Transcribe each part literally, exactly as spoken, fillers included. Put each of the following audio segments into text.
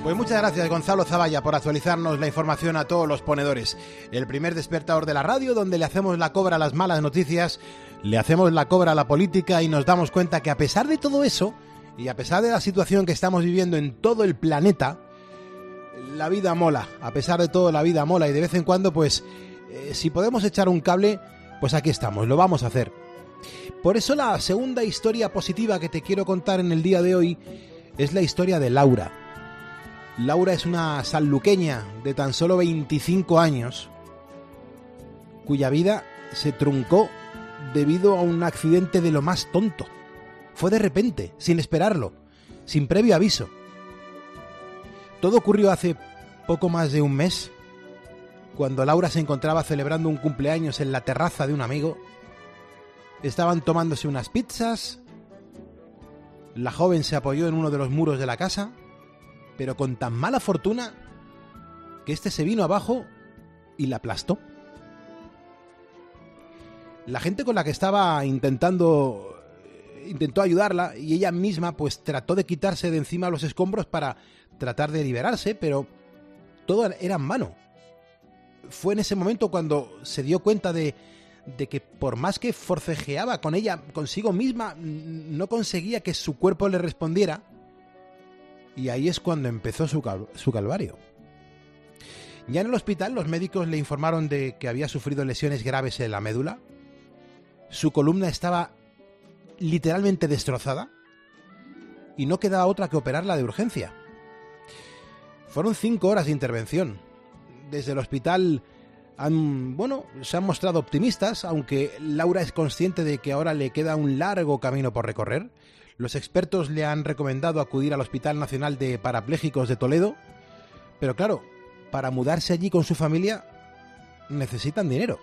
Pues muchas gracias, Gonzalo Zavalla, por actualizarnos la información a todos los ponedores. El primer despertador de la radio, donde le hacemos la cobra a las malas noticias, le hacemos la cobra a la política y nos damos cuenta que a pesar de todo eso, y a pesar de la situación que estamos viviendo en todo el planeta, la vida mola. A pesar de todo, la vida mola. Y de vez en cuando, pues, eh, si podemos echar un cable, pues aquí estamos, lo vamos a hacer. Por eso la segunda historia positiva que te quiero contar en el día de hoy es la historia de Laura. Laura es una sanluqueña de tan solo veinticinco años, cuya vida se truncó debido a un accidente de lo más tonto. Fue de repente, sin esperarlo, sin previo aviso. Todo ocurrió hace poco más de un mes, cuando Laura se encontraba celebrando un cumpleaños en la terraza de un amigo. Estaban tomándose unas pizzas. La joven se apoyó en uno de los muros de la casa, pero con tan mala fortuna que este se vino abajo y la aplastó. La gente con la que estaba intentando intentó ayudarla y ella misma pues trató de quitarse de encima los escombros para tratar de liberarse, pero todo era en vano. Fue en ese momento cuando se dio cuenta de, de que por más que forcejeaba con ella, consigo misma, no conseguía que su cuerpo le respondiera. Y ahí es cuando empezó su, cal- su calvario. Ya en el hospital los médicos le informaron de que había sufrido lesiones graves en la médula. Su columna estaba literalmente destrozada y no quedaba otra que operarla de urgencia. Fueron cinco horas de intervención. Desde el hospital han, bueno, se han mostrado optimistas, aunque Laura es consciente de que ahora le queda un largo camino por recorrer. Los expertos le han recomendado acudir al Hospital Nacional de Parapléjicos de Toledo, pero claro, para mudarse allí con su familia necesitan dinero.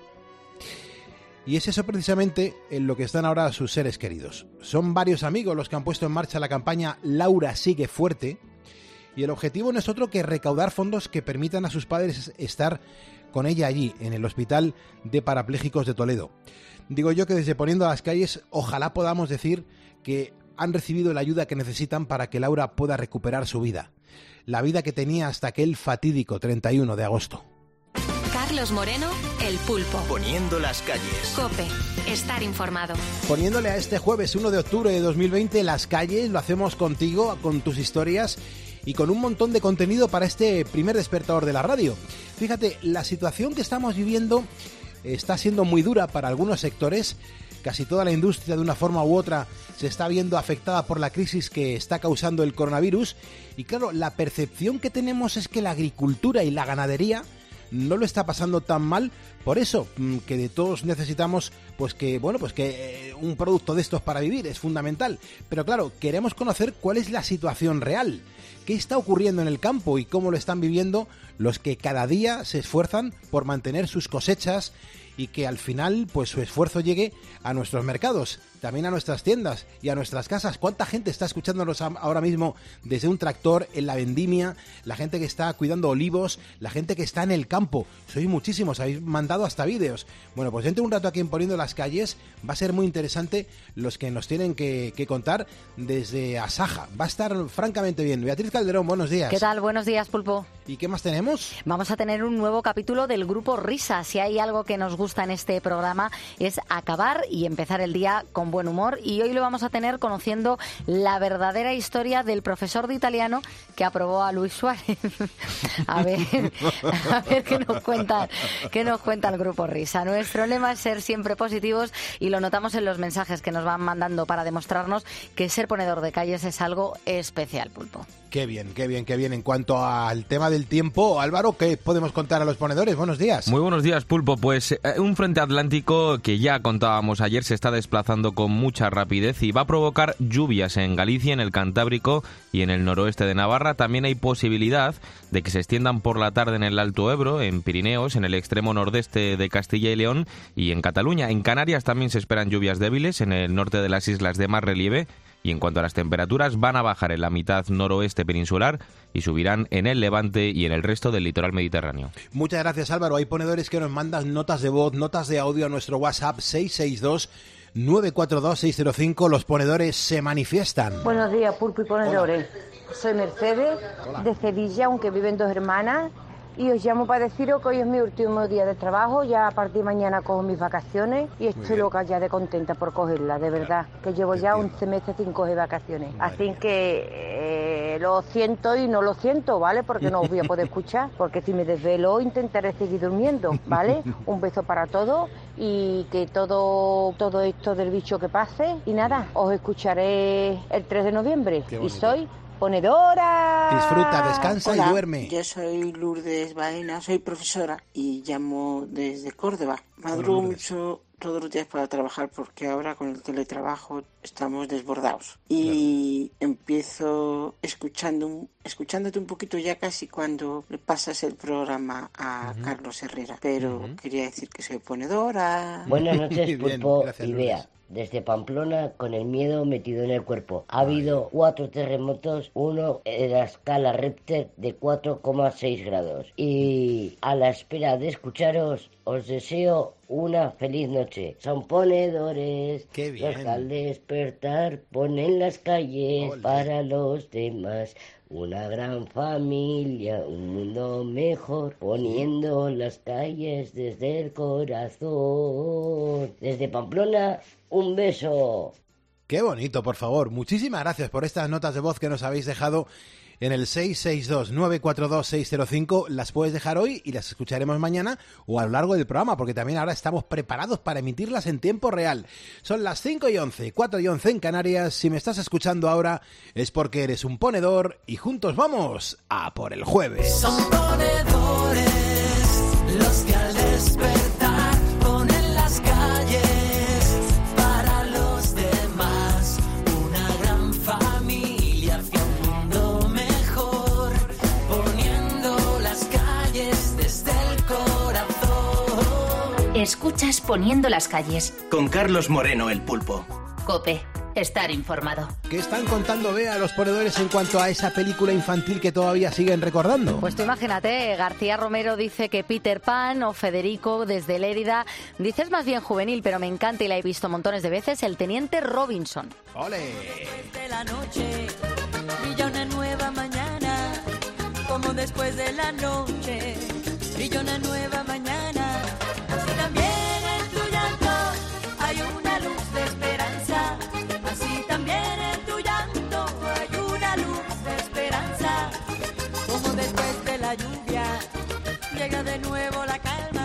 Y es eso precisamente en lo que están ahora sus seres queridos. Son varios amigos los que han puesto en marcha la campaña Laura sigue fuerte, y el objetivo no es otro que recaudar fondos que permitan a sus padres estar con ella allí, en el Hospital de Parapléjicos de Toledo. Digo yo que desde Poniendo a las Calles, ojalá podamos decir que han recibido la ayuda que necesitan para que Laura pueda recuperar su vida. La vida que tenía hasta aquel fatídico treinta y uno de agosto. Carlos Moreno, El Pulpo. Poniendo las calles. COPE. Estar informado. Poniéndole a este jueves uno de octubre de dos mil veinte las calles, lo hacemos contigo, con tus historias y con un montón de contenido para este primer despertador de la radio. Fíjate, la situación que estamos viviendo está siendo muy dura para algunos sectores. Casi toda la industria, de una forma u otra, se está viendo afectada por la crisis que está causando el coronavirus. Y claro, la percepción que tenemos es que la agricultura y la ganadería no lo está pasando tan mal. Por eso, que de todos necesitamos, pues que, bueno, pues que eh, un producto de estos para vivir es fundamental. Pero claro, queremos conocer cuál es la situación real. ¿Qué está ocurriendo en el campo y cómo lo están viviendo los que cada día se esfuerzan por mantener sus cosechas y que al final pues su esfuerzo llegue a nuestros mercados, también a nuestras tiendas y a nuestras casas? ¿Cuánta gente está escuchándonos ahora mismo desde un tractor, en la vendimia, la gente que está cuidando olivos, la gente que está en el campo? Sois muchísimos, habéis mandado hasta vídeos. Bueno, pues dentro de un rato aquí en Poniendo las Calles va a ser muy interesante los que nos tienen que, que contar desde Asaja. Va a estar francamente bien. Beatriz Calderón, buenos días. ¿Qué tal? Buenos días, Pulpo. ¿Y qué más tenemos? Vamos a tener un nuevo capítulo del Grupo Risa. Si hay algo que nos gusta en este programa es acabar y empezar el día con buen humor, y hoy lo vamos a tener conociendo la verdadera historia del profesor de italiano que aprobó a Luis Suárez. a ver, a ver qué nos cuenta, qué nos cuenta el Grupo Risa. Nuestro lema es ser siempre positivos y lo notamos en los mensajes que nos van mandando para demostrarnos que ser ponedor de calles es algo especial, Pulpo. Qué bien, qué bien, qué bien. En cuanto al tema del tiempo, Álvaro, ¿qué podemos contar a los ponedores? Buenos días. Muy buenos días, Pulpo. Pues eh, un frente atlántico que ya contábamos ayer se está desplazando con mucha rapidez y va a provocar lluvias en Galicia, en el Cantábrico y en el noroeste de Navarra. También hay posibilidad de que se extiendan por la tarde en el Alto Ebro, en Pirineos, en el extremo nordeste de Castilla y León y en Cataluña. En Canarias también se esperan lluvias débiles en el norte de las islas de más relieve. Y en cuanto a las temperaturas, van a bajar en la mitad noroeste peninsular y subirán en el Levante y en el resto del litoral mediterráneo. Muchas gracias, Álvaro. Hay ponedores que nos mandan notas de voz, notas de audio a nuestro WhatsApp seis seis dos, nueve cuatro dos seis cero cinco. Los ponedores se manifiestan. Buenos días, Pulpo y ponedores. Hola. Soy Mercedes, Hola. de Sevilla, aunque viven dos hermanas. Y os llamo para deciros que hoy es mi último día de trabajo, ya a partir de mañana cojo mis vacaciones y estoy loca ya de contenta por cogerlas, de verdad, que llevo ya once meses sin coger vacaciones. Así que eh, lo siento y no lo siento, ¿vale? Porque no os voy a poder escuchar, porque si me desvelo intentaré seguir durmiendo, ¿vale? Un beso para todos y que todo, todo esto del bicho que pase y nada, os escucharé el tres de noviembre y soy... ponedora. Disfruta, descansa Hola, y duerme. Yo soy Lourdes Baena, soy profesora y llamo desde Córdoba. Madrugo mucho todos los días para trabajar porque ahora con el teletrabajo estamos desbordados. Y claro. empiezo escuchando escuchándote un poquito ya casi cuando le pasas el programa a uh-huh. Carlos Herrera. Pero uh-huh. quería decir que soy ponedora. Buenas noches, Pulpo y Bea. Desde Pamplona, con el miedo metido en el cuerpo. Ha habido cuatro terremotos, uno en la escala Richter de cuatro coma seis grados. Y a la espera de escucharos, os deseo una feliz noche. Son ponedores, Qué bien. los que al despertar ponen las calles Olé. para los demás. Una gran familia, un mundo mejor, poniendo las calles desde el corazón. Desde Pamplona, un beso. Qué bonito, por favor. Muchísimas gracias por estas notas de voz que nos habéis dejado en el seis seis dos nueve cuatro dos seis cero cinco. Las puedes dejar hoy y las escucharemos mañana o a lo largo del programa, porque también ahora estamos preparados para emitirlas en tiempo real. Son las cinco y once, cuatro y once en Canarias. Si me estás escuchando ahora es porque eres un ponedor y juntos vamos a por el jueves. Son ponedores los que al despertar ponen las calles para los demás. Una gran familia hacia un mundo mejor, poniendo las calles desde el corazón. Escuchas Poniendo las calles con Carlos Moreno, el Pulpo. COPE. Estar informado. ¿Qué están contando, Bea, los ponedores en cuanto a esa película infantil que todavía siguen recordando? Pues tú imagínate, García Romero dice que Peter Pan, o Federico desde Lérida, dices más bien juvenil, pero me encanta y la he visto montones de veces, El Teniente Robinson. ¡Ole! Después de la noche brilla una nueva mañana, como después de la noche brilla una nueva mañana. Así también en tu llanto hay una luz de esperanza. Así también en tu llanto hay una luz de esperanza. Como después de la lluvia llega de nuevo la calma.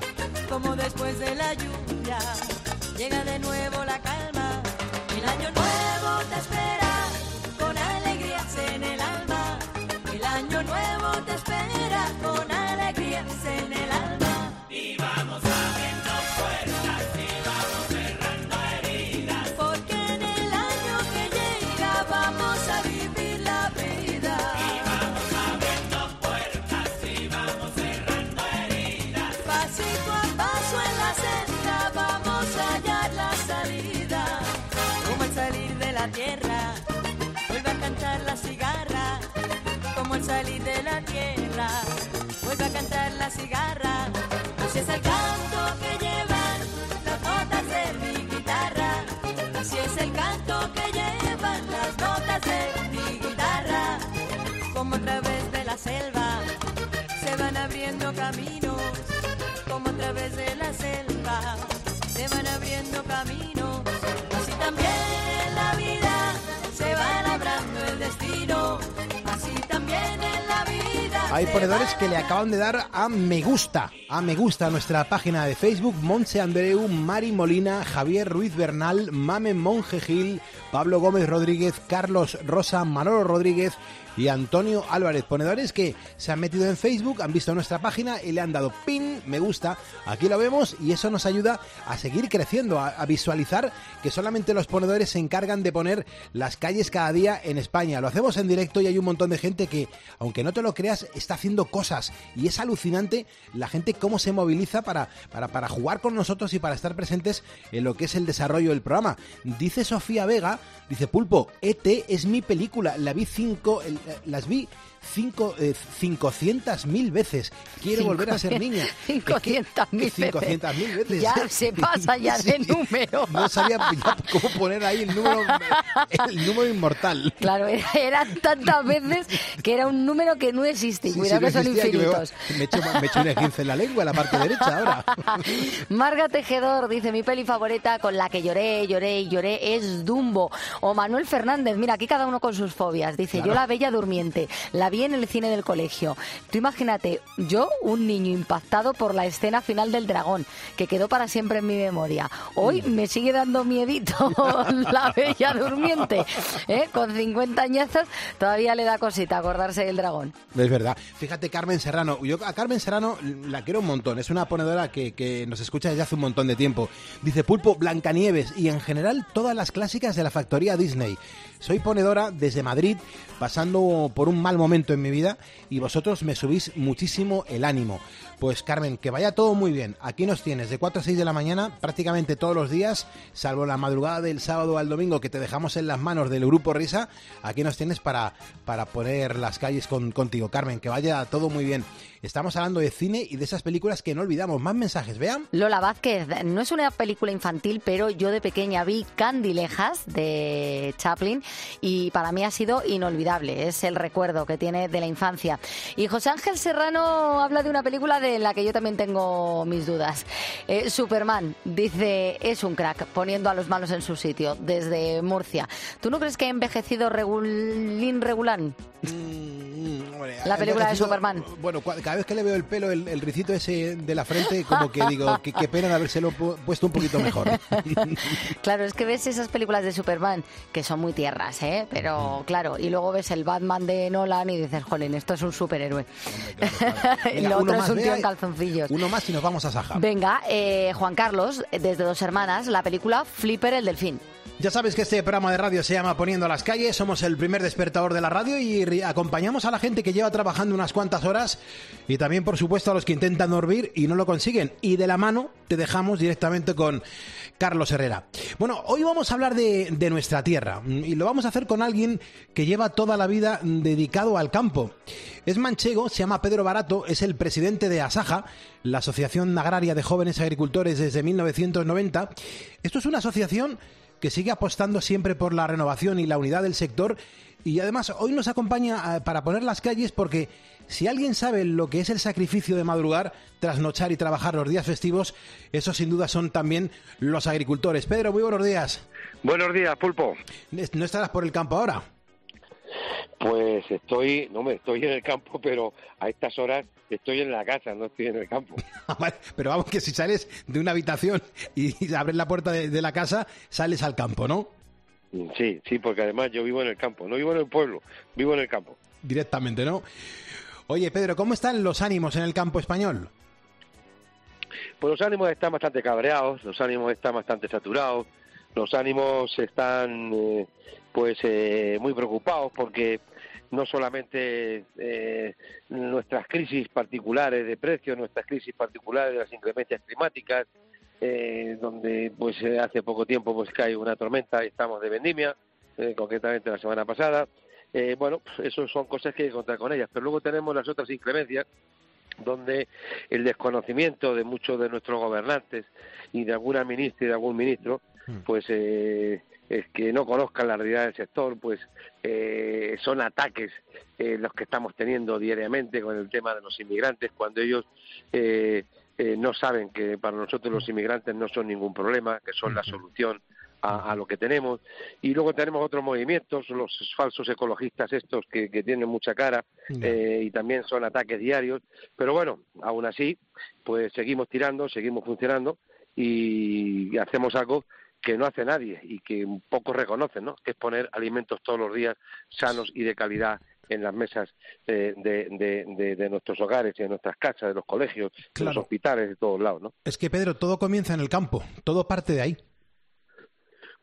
Como después de la lluvia llega de nuevo la calma. El año nuevo te espera con alegrías en el alma. El año nuevo te espera con alegrías en el alma. Y vamos abriendo puertas y vamos cerrando heridas, porque en el año que llega vamos a vivir la vida. Y vamos abriendo puertas y vamos cerrando heridas, pasito a paso en la senda vamos a hallar la salida. Como al salir de la tierra vuelve a cantar la cigarra. Como al salir de la tierra vuelve a cantar la cigarra. Así es el canto que llevan las notas de mi guitarra. Así es el canto que llevan las notas de mi guitarra. Como a través de la selva se van abriendo caminos. Como a través de la selva se van abriendo caminos. Así también en la vida se va labrando el destino. Así también en la vida. Hay ponedores que le acaban de dar a me gusta, a me gusta a nuestra página de Facebook. Montse Andreu, Mari Molina, Javier Ruiz Bernal, Mame Monje Gil, Pablo Gómez Rodríguez, Carlos Rosa, Manolo Rodríguez y Antonio Álvarez. Ponedores que se han metido en Facebook, han visto nuestra página y le han dado pin, me gusta. Aquí lo vemos y eso nos ayuda a seguir creciendo, a, a visualizar que solamente los ponedores se encargan de poner las calles cada día en España. Lo hacemos en directo y hay un montón de gente que, aunque no te lo creas, está haciendo cosas y es alucinante la gente cómo se moviliza para, para, para jugar con nosotros y para estar presentes en lo que es el desarrollo del programa. Dice Sofía Vega, dice Pulpo, E T es mi película, la vi cinco, el, las vi Cinco, eh, cincuecientas mil veces. Quiero Cinco, volver a ser niña. cincuecientas mil veces. Ya se pasa ya sí, de número. No sabía ya cómo poner ahí el número, el número inmortal. Claro, era, eran tantas veces que era un número que no existe. Sí, Cuidado sí, no que son infinitos. Que me, me, echo, me echo un esguince en la lengua, en la parte derecha ahora. Marga Tejedor dice, mi peli favorita con la que lloré, lloré y lloré es Dumbo. O Manuel Fernández, mira, aquí cada uno con sus fobias. Dice, claro. Yo La Bella Durmiente. La vi en el cine del colegio. Tú imagínate, yo, un niño impactado por la escena final del dragón, que quedó para siempre en mi memoria. Hoy me sigue dando miedito La Bella Durmiente. ¿Eh? Con cincuenta añazos todavía le da cosita acordarse del dragón. Es verdad. Fíjate, Carmen Serrano. Yo a Carmen Serrano la quiero un montón. Es una ponedora que, que nos escucha desde hace un montón de tiempo. Dice, Pulpo, Blancanieves y en general todas las clásicas de la factoría Disney. Soy ponedora desde Madrid, pasando por un mal momento en mi vida y vosotros me subís muchísimo el ánimo. Pues Carmen, que vaya todo muy bien. Aquí nos tienes de cuatro a seis de la mañana prácticamente todos los días, salvo la madrugada del sábado al domingo que te dejamos en las manos del Grupo Risa. Aquí nos tienes para, para poner las calles con, contigo. Carmen, que vaya todo muy bien. Estamos hablando de cine y de esas películas que no olvidamos. Más mensajes, vean. Lola Vázquez, no es una película infantil, pero yo de pequeña vi Candilejas de Chaplin y para mí ha sido inolvidable. Es el recuerdo que tiene de la infancia. Y José Ángel Serrano habla de una película de la que yo también tengo mis dudas. Eh, Superman, dice, es un crack, poniendo a los malos en su sitio, desde Murcia. ¿Tú no crees que ha envejecido regulín regulán? Mm, hombre, la película de Superman. Bueno, cada vez que le veo el pelo, el, el ricito ese de la frente, como que digo, qué, qué pena de habérselo puesto un poquito mejor. Claro, es que ves esas películas de Superman que son muy tierras, ¿eh? Pero claro, y luego ves el Batman de Nolan y dices, jolín, esto es un superhéroe. Hombre, claro, claro. Venga, y lo otro más, es un tío en calzoncillos. Uno más y nos vamos a Saja. Venga, eh, Juan Carlos, desde Dos Hermanas, la película Flipper el delfín. Ya sabes que este programa de radio se llama Poniendo a las calles, somos el primer despertador de la radio y acompañamos a la gente que lleva trabajando unas cuantas horas y también, por supuesto, a los que intentan dormir y no lo consiguen. Y de la mano te dejamos directamente con Carlos Herrera. Bueno, hoy vamos a hablar de, de nuestra tierra y lo vamos a hacer con alguien que lleva toda la vida dedicado al campo. Es manchego, se llama Pedro Barato, es el presidente de ASAJA, la Asociación Agraria de Jóvenes Agricultores desde mil novecientos noventa. Esto es una asociación que sigue apostando siempre por la renovación y la unidad del sector y además hoy nos acompaña para poner las calles porque si alguien sabe lo que es el sacrificio de madrugar, trasnochar y trabajar los días festivos, eso sin duda son también los agricultores. Pedro, muy buenos días. Buenos días, Pulpo. ¿No estarás por el campo ahora? Pues estoy, no me estoy en el campo, pero a estas horas estoy en la casa, no estoy en el campo. Pero vamos, que si sales de una habitación y abres la puerta de, de la casa, sales al campo, ¿no? Sí, sí, porque además yo vivo en el campo, no vivo en el pueblo, vivo en el campo. Directamente, ¿no? Oye, Pedro, ¿cómo están los ánimos en el campo español? Pues los ánimos están bastante cabreados, los ánimos están bastante saturados, los ánimos están eh, pues eh, muy preocupados porque no solamente eh, nuestras crisis particulares de precios, nuestras crisis particulares de las inclemencias climáticas, eh, donde pues eh, hace poco tiempo pues cae una tormenta y estamos de vendimia, eh, concretamente la semana pasada. Eh, bueno, eso son cosas que hay que contar con ellas, pero luego tenemos las otras inclemencias donde el desconocimiento de muchos de nuestros gobernantes y de alguna ministra y de algún ministro, pues eh, es que no conozcan la realidad del sector, pues eh, son ataques eh, los que estamos teniendo diariamente con el tema de los inmigrantes, cuando ellos eh, eh, no saben que para nosotros los inmigrantes no son ningún problema, que son la solución a, a lo que tenemos. Y luego tenemos otros movimientos, los falsos ecologistas estos que, que tienen mucha cara eh, y también son ataques diarios, pero bueno, aún así pues seguimos tirando, seguimos funcionando y hacemos algo que no hace nadie y que pocos reconocen, ¿no? Que es poner alimentos todos los días sanos y de calidad en las mesas eh, de, de, de, de nuestros hogares y de nuestras casas, de los colegios, claro, de los hospitales, de todos lados, ¿no? Es que, Pedro, todo comienza en el campo, todo parte de ahí.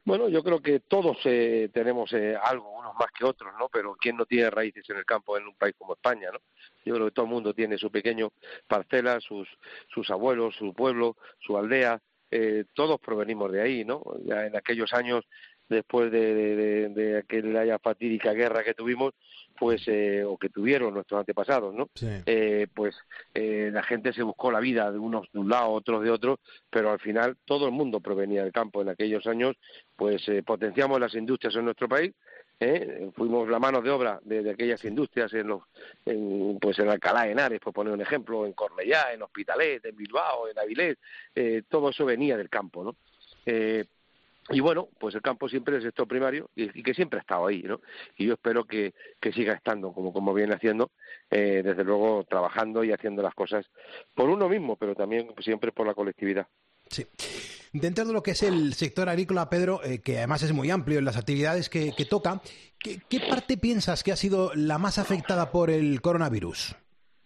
Bueno, yo creo que todos eh, tenemos eh, algo, unos más que otros, ¿no? Pero ¿quién no tiene raíces en el campo en un país como España, ¿no? Yo creo que todo el mundo tiene su pequeño parcela, sus sus abuelos, su pueblo, su aldea, eh, todos provenimos de ahí, ¿no? Ya en aquellos años, después de, de, de, de aquella fatídica guerra que tuvimos, pues, eh, o que tuvieron nuestros antepasados, ¿no? Sí. Eh, pues eh, la gente se buscó la vida de unos de un lado, otros de otro, pero al final todo el mundo provenía del campo. En aquellos años, pues eh, potenciamos las industrias en nuestro país, ¿eh? Fuimos la mano de obra de, de aquellas industrias en los, en, pues en Alcalá de Henares, por poner un ejemplo, en Cornellá, en Hospitalet, en Bilbao, en Avilés, eh, todo eso venía del campo, ¿no? Eh, Y bueno, pues el campo siempre es el sector primario y, y que siempre ha estado ahí, ¿no? Y yo espero que, que siga estando como, como viene haciendo, eh, desde luego trabajando y haciendo las cosas por uno mismo, pero también siempre por la colectividad. Sí. Dentro de lo que es el sector agrícola, Pedro, eh, que además es muy amplio en las actividades que, que toca, ¿qué, ¿qué parte piensas que ha sido la más afectada por el coronavirus?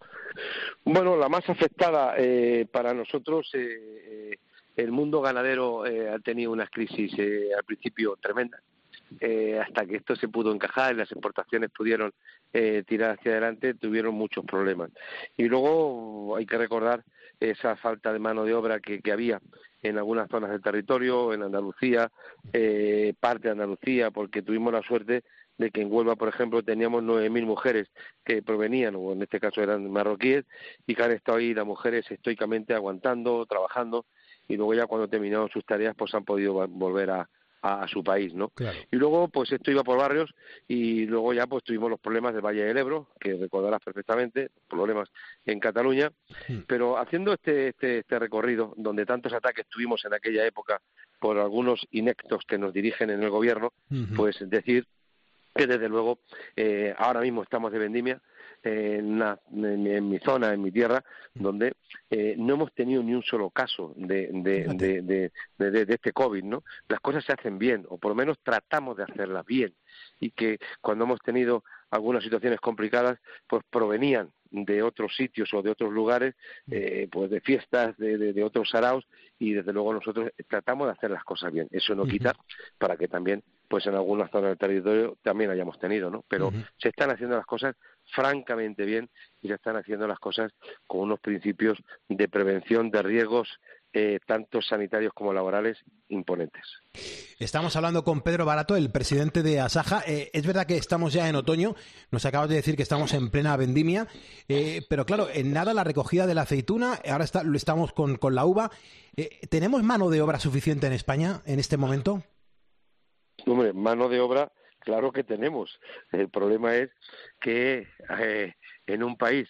Bueno, la más afectada eh, para nosotros... Eh, eh, El mundo ganadero eh, ha tenido unas crisis eh, al principio tremendas, eh, hasta que esto se pudo encajar y las exportaciones pudieron eh, tirar hacia adelante, tuvieron muchos problemas. Y luego hay que recordar esa falta de mano de obra que, que había en algunas zonas del territorio, en Andalucía, eh, parte de Andalucía, porque tuvimos la suerte de que en Huelva, por ejemplo, teníamos nueve mil mujeres que provenían, o en este caso eran marroquíes, y que han estado ahí las mujeres estoicamente aguantando, trabajando, y luego ya cuando terminaron sus tareas pues han podido volver a, a, a su país, ¿no? Claro. Y luego pues esto iba por barrios y luego ya pues tuvimos los problemas del Valle del Ebro, que recordarás perfectamente, problemas en Cataluña, mm. pero haciendo este, este, este recorrido donde tantos ataques tuvimos en aquella época por algunos ineptos que nos dirigen en el gobierno, uh-huh. pues decir que desde luego eh, ahora mismo estamos de vendimia, En, una, en, en mi zona, en mi tierra, donde eh, no hemos tenido ni un solo caso de, de, de, de, de, de, de este COVID, ¿no? Las cosas se hacen bien, o por lo menos tratamos de hacerlas bien, y que cuando hemos tenido algunas situaciones complicadas, pues provenían de otros sitios o de otros lugares, eh, pues de fiestas, de, de, de otros saraos, y desde luego nosotros tratamos de hacer las cosas bien. Eso no quita para que también, pues en algunas zonas del territorio también hayamos tenido, ¿no? Pero uh-huh. se están haciendo las cosas francamente bien y se están haciendo las cosas con unos principios de prevención de riesgos eh, tanto sanitarios como laborales imponentes. Estamos hablando con Pedro Barato, el presidente de Asaja. Eh, es verdad que estamos ya en otoño, nos acabas de decir que estamos en plena vendimia, eh, pero claro, en nada la recogida de la aceituna, ahora está, lo estamos con, con la uva. Eh, ¿Tenemos mano de obra suficiente en España en este momento? Hombre, mano de obra, claro que tenemos. El problema es que eh, en un país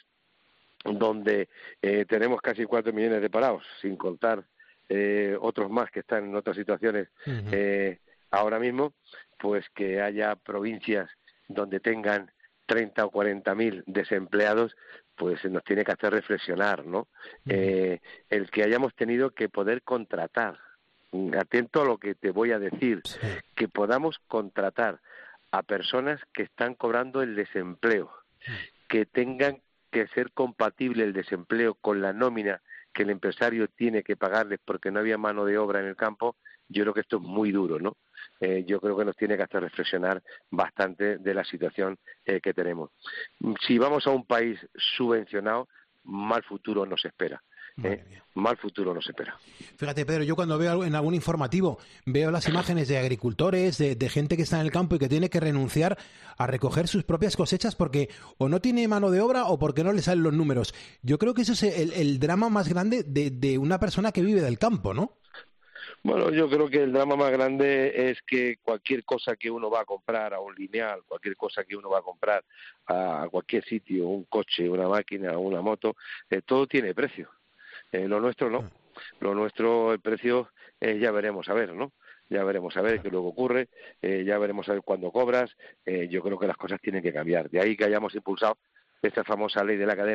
donde eh, tenemos casi cuatro millones de parados, sin contar eh, otros más que están en otras situaciones uh-huh. eh, ahora mismo, pues que haya provincias donde tengan treinta o cuarenta mil desempleados, pues nos tiene que hacer reflexionar, ¿no? Uh-huh. Eh, el que hayamos tenido que poder contratar, atento a lo que te voy a decir, sí. que podamos contratar a personas que están cobrando el desempleo, sí. que tengan que ser compatible el desempleo con la nómina que el empresario tiene que pagarles porque no había mano de obra en el campo. Yo creo que esto es muy duro, ¿no? Eh, yo creo que nos tiene que hacer reflexionar bastante de la situación eh, que tenemos. Si vamos a un país subvencionado, mal futuro nos espera. Eh, mal futuro nos espera. Fíjate, Pedro, yo cuando veo en algún informativo veo las imágenes de agricultores, de, de gente que está en el campo y que tiene que renunciar a recoger sus propias cosechas porque o no tiene mano de obra o porque no le salen los números. Yo creo que eso es el, el drama más grande de, de una persona que vive del campo, ¿no? Bueno, yo creo que el drama más grande es que cualquier cosa que uno va a comprar a un lineal, cualquier cosa que uno va a comprar a cualquier sitio, un coche, una máquina, una moto, eh, todo tiene precio. Eh, lo nuestro no, lo nuestro el precio eh, ya veremos a ver, ¿no? Ya veremos a ver qué luego ocurre, eh, ya veremos a ver cuándo cobras. Eh, yo creo que las cosas tienen que cambiar. De ahí que hayamos impulsado esta famosa ley de la cadena,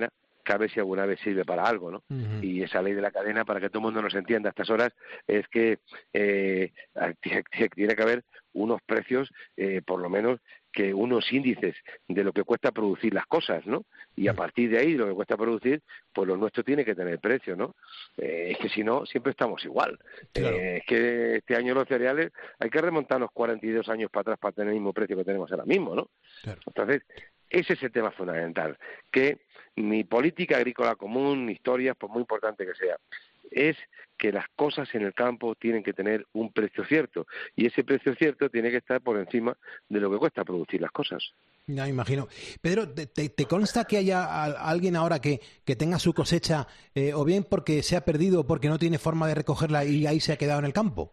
que a ver si alguna vez sirve para algo, ¿no? Uh-huh. Y esa ley de la cadena, para que todo el mundo nos entienda a estas horas, es que eh, tiene que haber unos precios, eh, por lo menos, que unos índices de lo que cuesta producir las cosas, ¿no? Y a partir de ahí, de lo que cuesta producir, pues lo nuestro tiene que tener precio, ¿no? Eh, es que si no, siempre estamos igual. Claro. Eh, es que este año los cereales hay que remontarnos cuarenta y dos años para atrás para tener el mismo precio que tenemos ahora mismo, ¿no? Claro. Entonces, ese es el tema fundamental, que mi política agrícola común, mi historia, por muy importante que sea, es que las cosas en el campo tienen que tener un precio cierto, y ese precio cierto tiene que estar por encima de lo que cuesta producir las cosas. Ya me imagino. Pedro, ¿te, te consta que haya a, alguien ahora que, que tenga su cosecha, eh, o bien porque se ha perdido o porque no tiene forma de recogerla y ahí se ha quedado en el campo?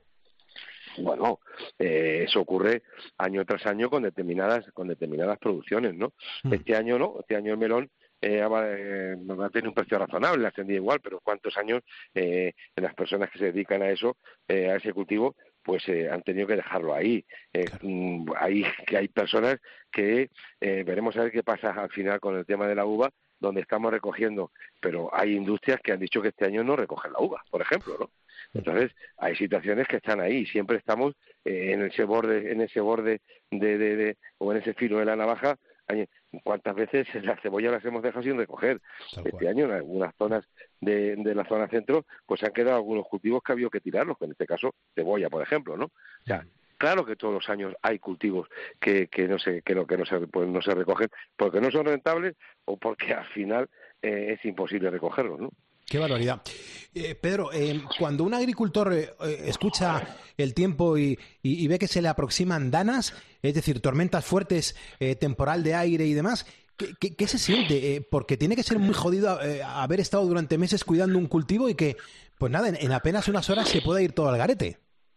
Bueno, eh, eso ocurre año tras año con determinadas con determinadas producciones, ¿no? Mm. Este año no, este año el melón eh, va, eh, va a tener un precio razonable, la tendría igual, pero cuántos años eh, las personas que se dedican a eso, eh, a ese cultivo, pues eh, han tenido que dejarlo ahí. Eh, claro. Hay que hay personas que eh, veremos a ver qué pasa al final con el tema de la uva, donde estamos recogiendo, pero hay industrias que han dicho que este año no recogen la uva, por ejemplo, ¿no? Entonces hay situaciones que están ahí, siempre estamos eh, en ese borde, en ese borde de, de, de o en ese filo de la navaja. ¿Cuántas veces las cebollas las hemos dejado sin recoger? Tal este cual. Año en algunas zonas de, de la zona centro pues se han quedado algunos cultivos que ha habido que tirarlos, en este caso cebolla, por ejemplo, ¿no? O sea, claro que todos los años hay cultivos que, que no se que no, que no se pues no se recogen porque no son rentables o porque al final eh, es imposible recogerlos, ¿no? Qué barbaridad. Eh, Pedro, eh, cuando un agricultor eh, escucha el tiempo y, y, y ve que se le aproximan danas, es decir, tormentas fuertes, eh, temporal de aire y demás, ¿qué, qué, qué se siente? Eh, porque tiene que ser muy jodido eh, haber estado durante meses cuidando un cultivo y que, pues nada, en, en apenas unas horas se pueda ir todo al garete.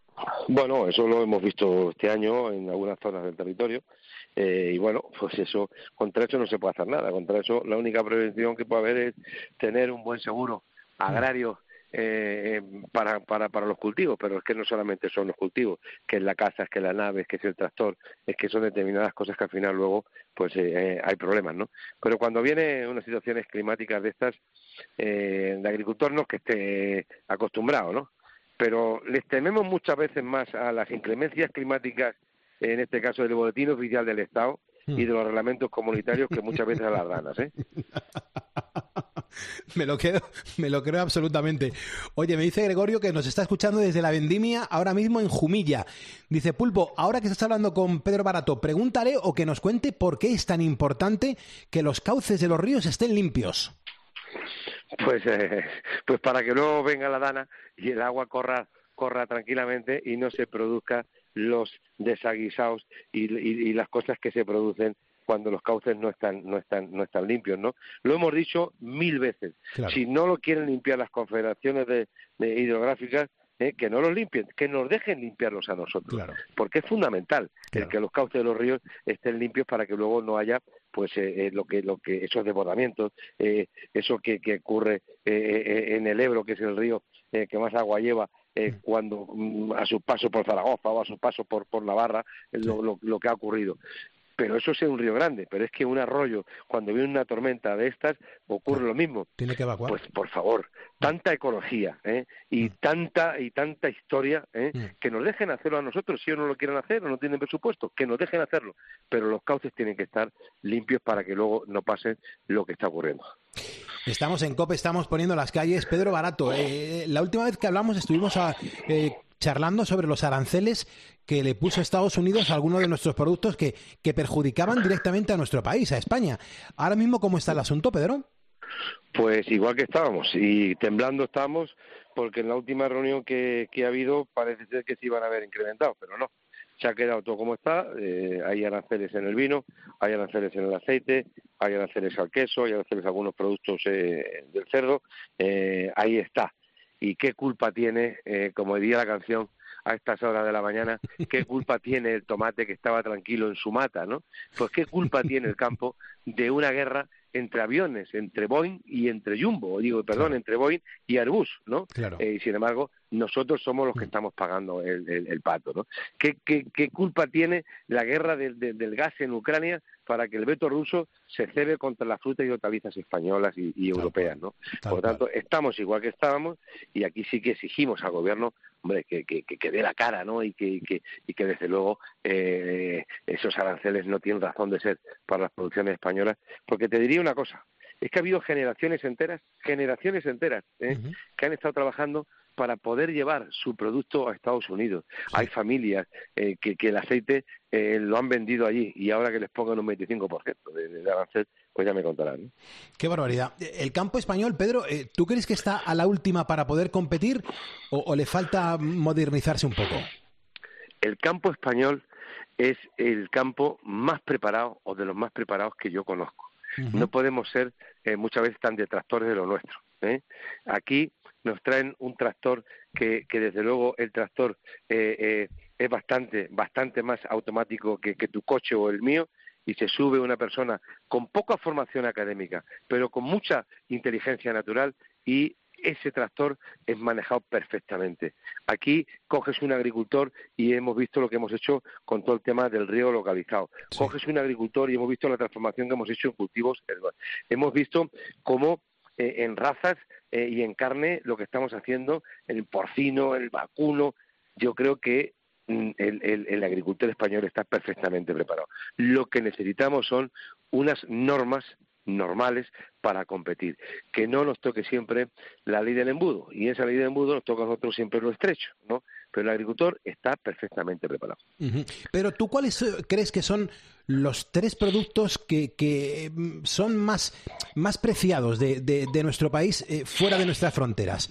Bueno, eso lo hemos visto este año en algunas zonas del territorio. Eh, y bueno, pues eso, contra eso no se puede hacer nada. Contra eso la única prevención que puede haber es tener un buen seguro agrario eh, para, para, para los cultivos, pero es que no solamente son los cultivos, que es la casa, es que la nave, es que es el tractor, es que son determinadas cosas que al final luego pues eh, hay problemas, ¿no? Pero cuando vienen unas situaciones climáticas de estas, eh, el agricultor no es que esté acostumbrado, ¿no? Pero les tememos muchas veces más a las inclemencias climáticas, en este caso del Boletín Oficial del Estado y de los reglamentos comunitarios, que muchas veces a las ranas, ¿eh? Me lo creo, me lo creo absolutamente. Oye, me dice Gregorio que nos está escuchando desde la Vendimia, ahora mismo en Jumilla. Dice, Pulpo, ahora que estás hablando con Pedro Barato, pregúntale o que nos cuente por qué es tan importante que los cauces de los ríos estén limpios. Pues, eh, pues para que luego venga la dana y el agua corra, corra tranquilamente y no se produzca los desaguisados y, y, y las cosas que se producen cuando los cauces no están no están no están limpios, ¿no? Lo hemos dicho mil veces. Claro. Si no lo quieren limpiar las confederaciones de, de hidrográficas, eh, que no los limpien, que nos dejen limpiarlos a nosotros, claro. Porque es fundamental claro. el que los cauces de los ríos estén limpios para que luego no haya pues eh, eh, lo que lo que esos desbordamientos, eh, eso que, que ocurre eh, eh, en el Ebro, que es el río eh, que más agua lleva. Eh, cuando mm, a su paso por Zaragoza o a su paso por por Navarra, sí. lo, lo, lo que ha ocurrido. Pero eso es un río grande, pero es que un arroyo, cuando viene una tormenta de estas, ocurre sí. lo mismo. Tiene que evacuar. Pues por favor, tanta ecología ¿eh? y mm. tanta y tanta historia ¿eh? mm. que nos dejen hacerlo a nosotros. Si ellos no lo quieren hacer o no tienen presupuesto, que nos dejen hacerlo. Pero los cauces tienen que estar limpios para que luego no pase lo que está ocurriendo. Estamos en COPE, estamos poniendo las calles. Pedro Barato, eh, la última vez que hablamos estuvimos a, eh, charlando sobre los aranceles que le puso Estados Unidos a algunos de nuestros productos que, que perjudicaban directamente a nuestro país, a España. Ahora mismo, ¿cómo está el asunto, Pedro? Pues igual que estábamos, y temblando estamos, porque en la última reunión que, que ha habido parece ser que se iban a haber incrementado, pero no. Se ha quedado todo como está, eh, hay aranceles en el vino, hay aranceles en el aceite, hay aranceles al queso, hay aranceles a algunos productos eh, del cerdo, eh, ahí está. ¿Y qué culpa tiene, eh, como diría la canción, a estas horas de la mañana, qué culpa tiene el tomate que estaba tranquilo en su mata, ¿no? Pues qué culpa tiene el campo de una guerra entre aviones, entre Boeing y entre Jumbo, digo, perdón, claro. entre Boeing y Airbus, ¿no? Claro. Eh, y sin embargo, nosotros somos los que estamos pagando el, el, el pato, ¿no? ¿Qué, qué, qué culpa tiene la guerra de, de, del gas en Ucrania para que el veto ruso se cebe contra las frutas y hortalizas españolas y, y europeas, ¿no? Por lo tanto, estamos igual que estábamos, y aquí sí que exigimos al gobierno, hombre, que, que, que, que dé la cara, ¿no? Y que, y que, y que desde luego eh, esos aranceles no tienen razón de ser para las producciones españolas, porque te diría una cosa, es que ha habido generaciones enteras, generaciones enteras, ¿eh? Uh-huh. que han estado trabajando para poder llevar su producto a Estados Unidos. Sí. Hay familias eh, que, que el aceite eh, lo han vendido allí, y ahora que les pongan un veinticinco por ciento de, de arancel, pues ya me contarán, ¿no? Qué barbaridad. El campo español, Pedro, eh, ¿tú crees que está a la última para poder competir o, o le falta modernizarse un poco? El campo español es el campo más preparado, o de los más preparados que yo conozco. Uh-huh. No podemos ser eh, muchas veces tan detractores de lo nuestro, ¿eh? Aquí nos traen un tractor que, que desde luego el tractor eh, eh, es bastante bastante más automático que, que tu coche o el mío, y se sube una persona con poca formación académica, pero con mucha inteligencia natural, y ese tractor es manejado perfectamente. Aquí coges un agricultor, y hemos visto lo que hemos hecho con todo el tema del riego localizado. Sí. Coges un agricultor y hemos visto la transformación que hemos hecho en cultivos. Hemos visto cómo eh, en razas eh, y en carne lo que estamos haciendo, el porcino, el vacuno. Yo creo que mm, el, el, el agricultor español está perfectamente preparado. Lo que necesitamos son unas normas normales para competir, que no nos toque siempre la ley del embudo, y esa ley del embudo nos toca a nosotros siempre lo estrecho, ¿no? Pero el agricultor está perfectamente preparado. Uh-huh. Pero tú, ¿cuáles crees que son los tres productos que, que son más, más preciados de, de, de nuestro país eh, fuera de nuestras fronteras?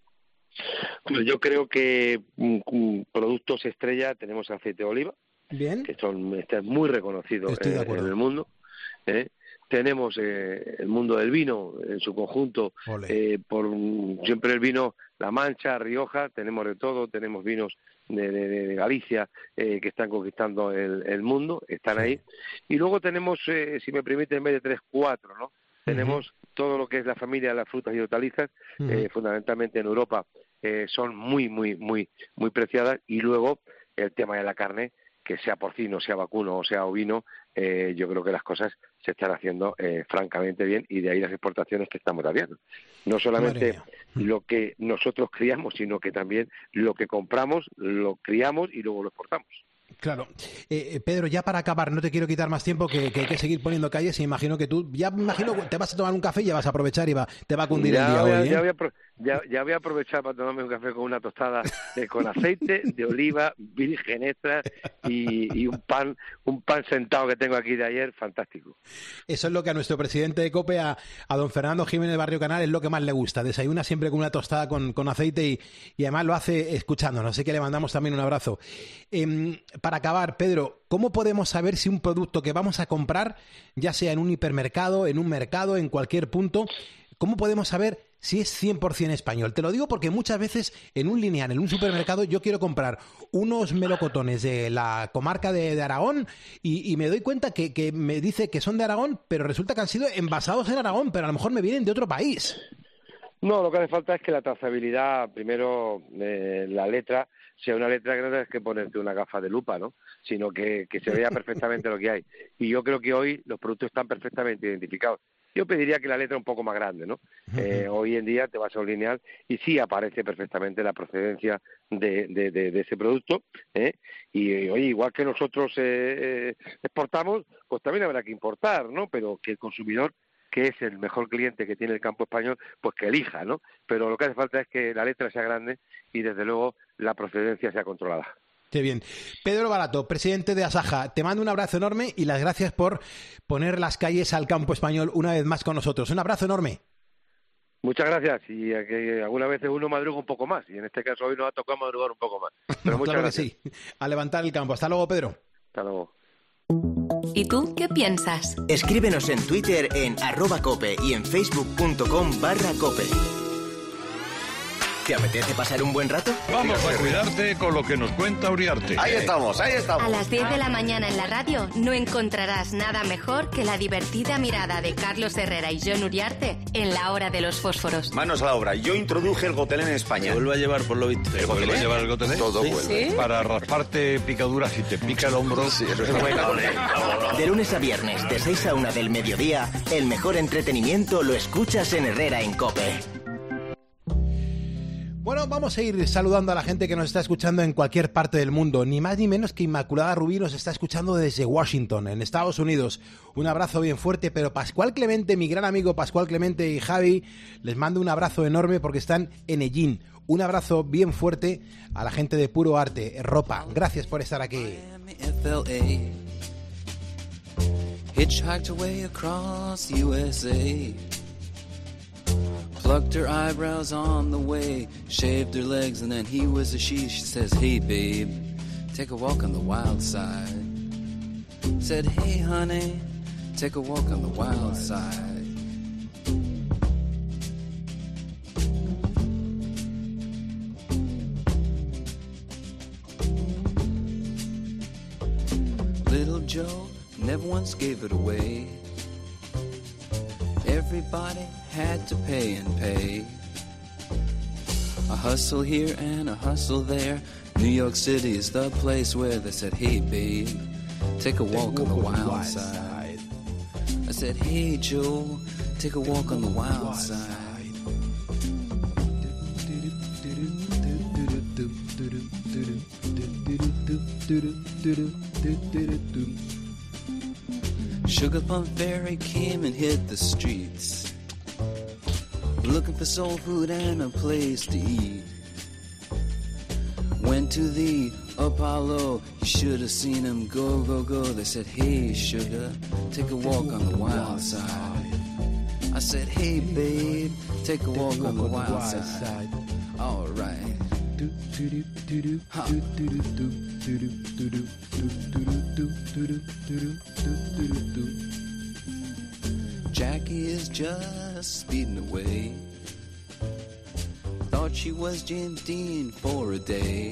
Pues yo creo que um, productos estrella tenemos aceite de oliva. Bien. Que son está muy reconocido en, en el mundo, ¿eh? Tenemos eh, el mundo del vino en su conjunto, eh, por siempre el vino La Mancha, Rioja, tenemos de todo, tenemos vinos de, de, de Galicia eh, que están conquistando el, el mundo, están sí. ahí. Y luego tenemos, eh, si me permite, en vez de tres, cuatro, ¿no? Uh-huh. Tenemos todo lo que es la familia de las frutas y hortalizas, uh-huh. eh, fundamentalmente en Europa, eh, son muy, muy, muy, muy preciadas. Y luego el tema de la carne, que sea porcino, sea vacuno o sea ovino, eh, yo creo que las cosas se están haciendo eh, francamente bien, y de ahí las exportaciones que estamos haciendo. No solamente lo que nosotros criamos, sino que también lo que compramos, lo criamos y luego lo exportamos. Claro. Eh, Pedro, ya para acabar, no te quiero quitar más tiempo, que, que hay que seguir poniendo calles, y imagino que tú, ya me imagino, te vas a tomar un café y ya vas a aprovechar y va, te va a cundir ya el día voy, hoy, ¿eh? ya, voy a, ya, ya voy a aprovechar para tomarme un café con una tostada eh, con aceite de oliva virgen extra y, y un pan un pan sentado que tengo aquí de ayer, fantástico. Eso es lo que a nuestro presidente de COPE, a, a don Fernando Jiménez Barrio Canal, es lo que más le gusta. Desayuna siempre con una tostada con, con aceite, y, y además lo hace escuchándonos, así que le mandamos también un abrazo. Eh, para acabar, Pedro, ¿cómo podemos saber si un producto que vamos a comprar, ya sea en un hipermercado, en un mercado, en cualquier punto, cómo podemos saber si es cien por ciento español? Te lo digo porque muchas veces en un lineal, en un supermercado, yo quiero comprar unos melocotones de la comarca de, de Aragón y, y me doy cuenta que, que me dice que son de Aragón, pero resulta que han sido envasados en Aragón, pero a lo mejor me vienen de otro país. No, lo que hace falta es que la trazabilidad, primero, eh, la letra, sea una letra que no tengas que ponerte una gafa de lupa, ¿no? Sino que, que se vea perfectamente lo que hay. Y yo creo que hoy los productos están perfectamente identificados. Yo pediría que la letra un poco más grande, ¿no? Uh-huh. Eh, hoy en día te vas a un lineal y sí aparece perfectamente la procedencia de, de, de, de ese producto, ¿eh? Y oye, igual que nosotros eh, exportamos, pues también habrá que importar, ¿no? Pero que el consumidor, que es el mejor cliente que tiene el campo español, pues que elija, ¿no? Pero lo que hace falta es que la letra sea grande y desde luego la procedencia sea controlada. Qué bien. Pedro Barato, presidente de Asaja, te mando un abrazo enorme y las gracias por poner las calles al campo español una vez más con nosotros. Un abrazo enorme. Muchas gracias, y a que algunas veces uno madruga un poco más, y en este caso hoy nos ha tocado madrugar un poco más. Pero muchas claro gracias. Que sí, a levantar el campo. Hasta luego, Pedro. Hasta luego. ¿Y tú qué piensas? Escríbenos en Twitter en arroba cope y en facebook punto com barra cope. ¿Te apetece pasar un buen rato? Vamos a cuidarte con lo que nos cuenta Uriarte. Ahí estamos, ahí estamos. A las diez de la mañana en la radio no encontrarás nada mejor que la divertida mirada de Carlos Herrera y Jon Uriarte en La Hora de los Fósforos. Manos a la obra. Yo introduje el gotelé en España. Se vuelve a llevar por lo visto. ¿Se vuelve a llevar el gotelé? Todo ¿Sí? vuelve. ¿Sí? Para rasparte picaduras si te pica el hombro. Sí, eso está bien. De lunes a viernes, de seis a una del mediodía, el mejor entretenimiento lo escuchas en Herrera en COPE. Bueno, vamos a ir saludando a la gente que nos está escuchando en cualquier parte del mundo. Ni más ni menos que Inmaculada Rubí nos está escuchando desde Washington, en Estados Unidos. Un abrazo bien fuerte, pero Pascual Clemente, mi gran amigo Pascual Clemente y Javi, les mando un abrazo enorme porque están en Ellín. Un abrazo bien fuerte a la gente de Puro Arte, Ropa. Gracias por estar aquí. Hitchhiked away across U S A. Plucked her eyebrows on the way, shaved her legs, and then he was a she. She says, hey babe, take a walk on the wild side. Said, hey honey, take a walk on the wild side. Little Joe never once gave it away. Everybody had to pay and pay. A hustle here and a hustle there. New York City is the place where they said, hey babe, take a walk on the wild side. I said, hey Joe, take a walk on the wild side. Sugar Plum Fairy came and hit the streets, looking for soul food and a place to eat. Went to the Apollo, you should have seen him go, go, go. They said, hey sugar, take a walk on the wild side. I said, hey babe, take a walk on the wild side. All right. Huh. Jackie is just speeding away. Thought she was James Dean for a day.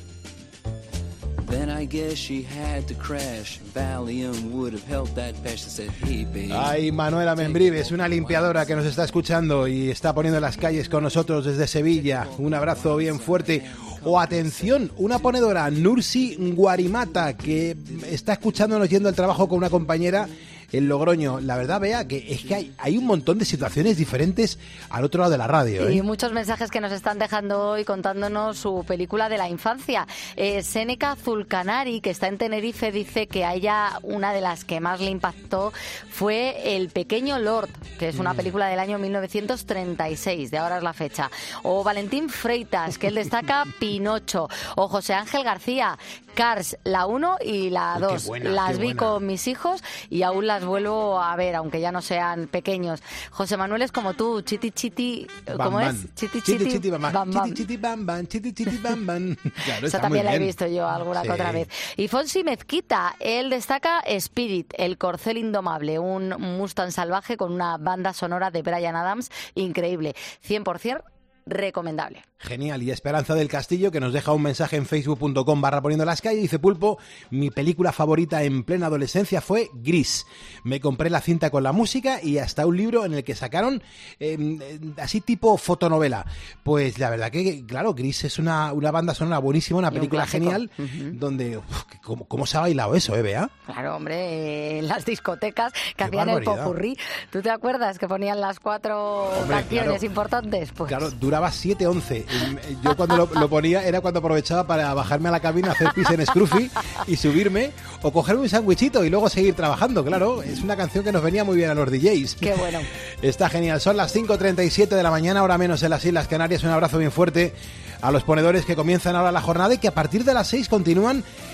Then I guess she had to crash. Valium would have helped that patch. I said, hey babe. Ay, Manuela Membrives, una limpiadora que nos está escuchando y está poniendo las calles con nosotros desde Sevilla. Un abrazo bien fuerte. O atención, una ponedora, Nursi Guarimata, que está escuchándonos yendo al trabajo con una compañera en Logroño. La verdad, Bea, que es que hay, hay un montón de situaciones diferentes al otro lado de la radio, ¿eh? Y muchos mensajes que nos están dejando hoy contándonos su película de la infancia. Eh, Seneca Zulcanari, que está en Tenerife, dice que a ella una de las que más le impactó fue El Pequeño Lord, que es una película del año mil novecientos treinta y seis, de ahora es la fecha. O Valentín Freitas, que él destaca Pinocho. O José Ángel García, Cars, la uno y la dos. Buena, las vi buena. con mis hijos y aún las vuelvo a ver, aunque ya no sean pequeños. José Manuel es como tú, chiti chiti, ¿cómo Bam, es? bam. Chiti Chiti, chiti, chiti, bam, bam. bam, bam. Chiti, chiti, bam, bam. Chiti, chiti, bam, bam. Claro, Esa está también muy la he bien. visto yo alguna Sí. que otra vez. Y Fonsi Mezquita, él destaca Spirit, el corcel indomable, un Mustang salvaje con una banda sonora de Bryan Adams increíble. cien por ciento recomendable. Genial. Y Esperanza del Castillo, que nos deja un mensaje en facebook punto com barra poniendo las calles, dice: Pulpo, mi película favorita en plena adolescencia fue Gris. Me compré la cinta con la música y hasta un libro en el que sacaron eh, así tipo fotonovela. Pues la verdad que, claro, Gris es una, una banda sonora buenísima, una película genial, uh-huh. donde uf, ¿cómo, ¿cómo se ha bailado eso, eh, Bea? Claro, hombre, en las discotecas que hacían el popurrí. ¿Tú te acuerdas que ponían las cuatro hombre, canciones claro, importantes? Pues claro, duraba siete once. Yo cuando lo, lo ponía era cuando aprovechaba para bajarme a la cabina, hacer pis en Scruffy y subirme o cogerme un sándwichito y luego seguir trabajando. Claro, es una canción que nos venía muy bien a los D Js. Qué bueno. Está genial. Son las cinco treinta y siete de la mañana, hora menos en las Islas Canarias. Un abrazo bien fuerte a los ponedores que comienzan ahora la jornada y que a partir de las seis continúan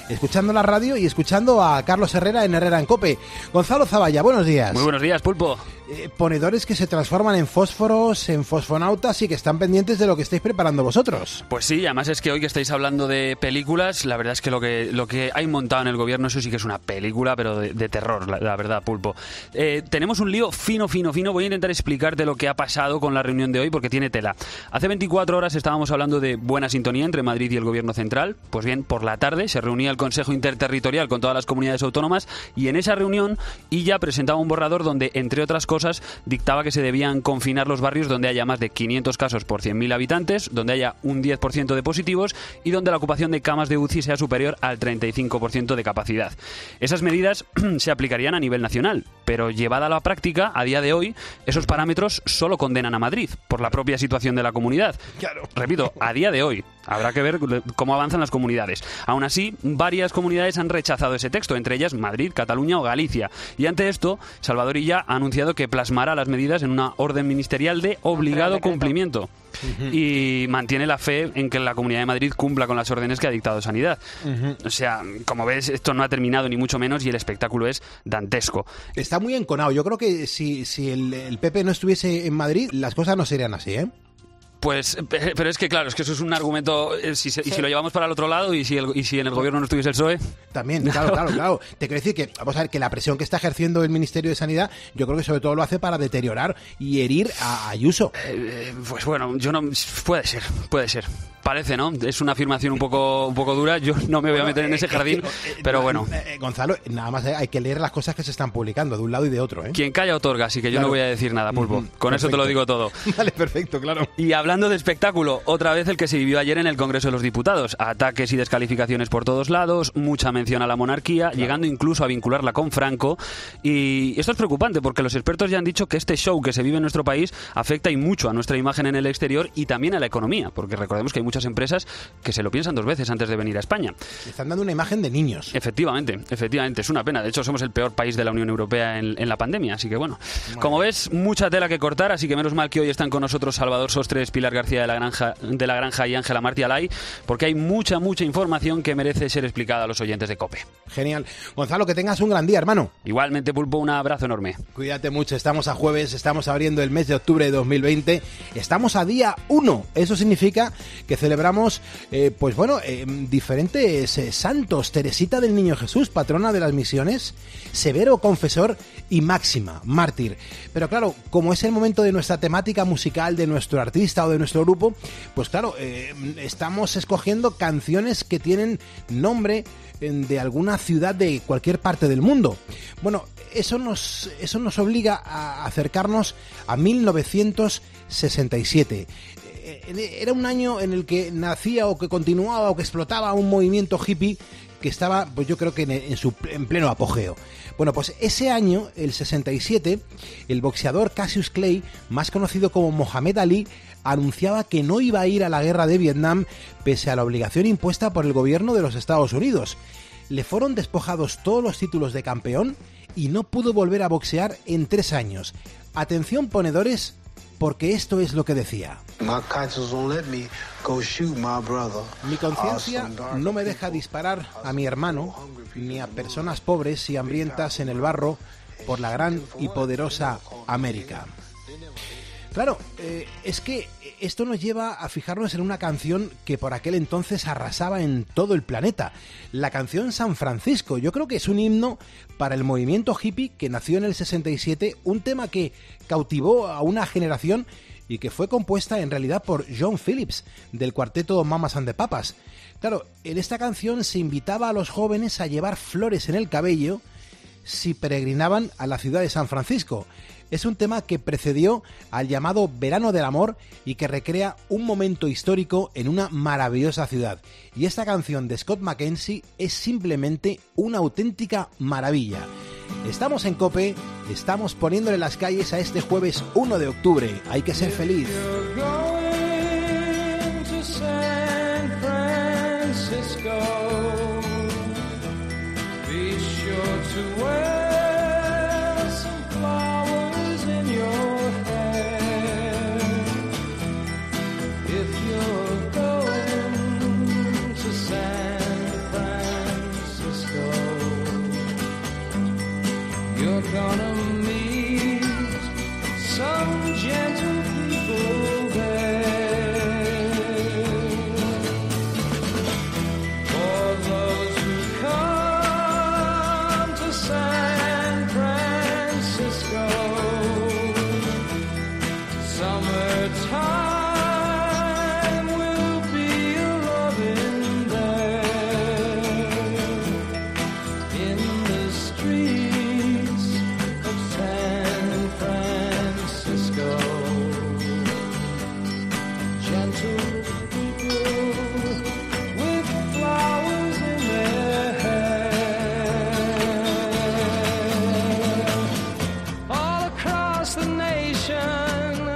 escuchando la radio y escuchando a Carlos Herrera en Herrera en COPE. Gonzalo Zavalla, buenos días. Muy buenos días, Pulpo. Eh, ponedores que se transforman en fósforos, en fosfonautas y que están pendientes de lo que estáis preparando vosotros. Pues sí, además es que hoy que estáis hablando de películas, la verdad es que lo que lo que hay montado en el gobierno, eso sí que es una película, pero de, de terror, la, la verdad, Pulpo. Eh, tenemos un lío fino, fino, fino. Voy a intentar explicarte lo que ha pasado con la reunión de hoy porque tiene tela. Hace veinticuatro horas estábamos hablando de buena sintonía entre Madrid y el gobierno central. Pues bien, por la tarde se reunía el Consejo Interterritorial con todas las comunidades autónomas y en esa reunión Illa presentaba un borrador donde, entre otras cosas, dictaba que se debían confinar los barrios donde haya más de quinientos casos por cien mil habitantes, donde haya un diez por ciento de positivos y donde la ocupación de camas de U C I sea superior al treinta y cinco por ciento de capacidad. Esas medidas se aplicarían a nivel nacional, pero llevada a la práctica, a día de hoy, esos parámetros solo condenan a Madrid por la propia situación de la comunidad. Claro. Repito, a día de hoy. Habrá que ver cómo avanzan las comunidades. Aún así, varias comunidades han rechazado ese texto, entre ellas Madrid, Cataluña o Galicia. Y ante esto, Salvador Illa ha anunciado que plasmará las medidas en una orden ministerial de obligado cumplimiento. Uh-huh. Y mantiene la fe en que la Comunidad de Madrid cumpla con las órdenes que ha dictado Sanidad. Uh-huh. O sea, como ves, esto no ha terminado ni mucho menos y el espectáculo es dantesco. Está muy enconado. Yo creo que si, si el, el P P no estuviese en Madrid, las cosas no serían así, ¿eh? Pues, pero es que claro, es que eso es un argumento, si, se, sí. y si lo llevamos para el otro lado y si, el, y si en el gobierno no estuviese el P S O E... También, claro, claro, claro. Te quiero decir que, vamos a ver, que la presión que está ejerciendo el Ministerio de Sanidad, yo creo que sobre todo lo hace para deteriorar y herir a Ayuso. Eh, pues bueno, yo no... Puede ser, puede ser. Parece, ¿no? Es una afirmación un poco un poco dura, yo no me voy a meter en ese jardín, pero bueno. Gonzalo, nada más hay que leer las cosas que se están publicando de un lado y de otro, ¿eh? Quien calla otorga, así que yo claro. no voy a decir nada, Pulpo. Con perfecto. Eso te lo digo todo. Vale, perfecto, claro. Y hablando de espectáculo, otra vez el que se vivió ayer en el Congreso de los Diputados. Ataques y descalificaciones por todos lados, mucha mención a la monarquía, claro. llegando incluso a vincularla con Franco. Y esto es preocupante porque los expertos ya han dicho que este show que se vive en nuestro país afecta y mucho a nuestra imagen en el exterior y también a la economía, porque recordemos que hay muchas empresas que se lo piensan dos veces antes de venir a España. Están dando una imagen de niños. Efectivamente, efectivamente, es una pena. De hecho, somos el peor país de la Unión Europea en, en la pandemia, así que bueno. bueno. Como ves, mucha tela que cortar, así que menos mal que hoy están con nosotros Salvador Sostres, Pilar García de la Granja, de la Granja y Ángela Martí Alay, porque hay mucha, mucha información que merece ser explicada a los oyentes de COPE. Genial. Gonzalo, que tengas un gran día, hermano. Igualmente, Pulpo, un abrazo enorme. Cuídate mucho, estamos a jueves, estamos abriendo el mes de octubre de dos mil veinte, estamos a día uno. Eso significa que celebramos, eh, pues bueno, eh, diferentes eh, santos. Teresita del Niño Jesús, patrona de las misiones, Severo Confesor y Máxima, mártir. Pero claro, como es el momento de nuestra temática musical, de nuestro artista o de nuestro grupo, pues claro, eh, estamos escogiendo canciones que tienen nombre de alguna ciudad de cualquier parte del mundo. Bueno, eso nos, eso nos obliga a acercarnos a mil novecientos sesenta y siete. Era un año en el que nacía o que continuaba o que explotaba un movimiento hippie que estaba, pues yo creo que en, en su en pleno apogeo. Bueno, pues ese año, el sesenta y siete, el boxeador Cassius Clay, más conocido como Mohamed Ali, anunciaba que no iba a ir a la guerra de Vietnam pese a la obligación impuesta por el gobierno de los Estados Unidos. Le fueron despojados todos los títulos de campeón y no pudo volver a boxear en tres años. Atención, ponedores, porque esto es lo que decía. Mi conciencia no me deja disparar a mi hermano ni a personas pobres y hambrientas en el barro por la gran y poderosa América. Claro, eh, es que esto nos lleva a fijarnos en una canción que por aquel entonces arrasaba en todo el planeta. La canción San Francisco. Yo creo que es un himno para el movimiento hippie que nació en el sesenta y siete, un tema que cautivó a una generación y que fue compuesta en realidad por John Phillips, del cuarteto Mamas and the Papas. Claro, en esta canción se invitaba a los jóvenes a llevar flores en el cabello si peregrinaban a la ciudad de San Francisco. Es un tema que precedió al llamado Verano del Amor y que recrea un momento histórico en una maravillosa ciudad. Y esta canción de Scott McKenzie es simplemente una auténtica maravilla. Estamos en COPE, estamos poniéndole las calles a este jueves uno de octubre. Hay que ser feliz.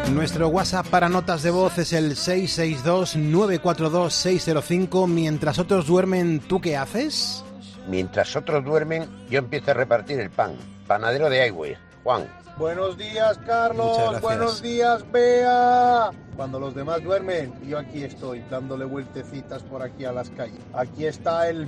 Nuestro WhatsApp para notas de voz es el seis seis dos, nueve cuatro dos, seis cero cinco. Mientras otros duermen, ¿tú qué haces? Mientras otros duermen, yo empiezo a repartir el pan. Panadero de Highway, Juan. Buenos días, Carlos. Buenos días, Bea. Cuando los demás duermen, yo aquí estoy, dándole vueltecitas por aquí a las calles. Aquí está el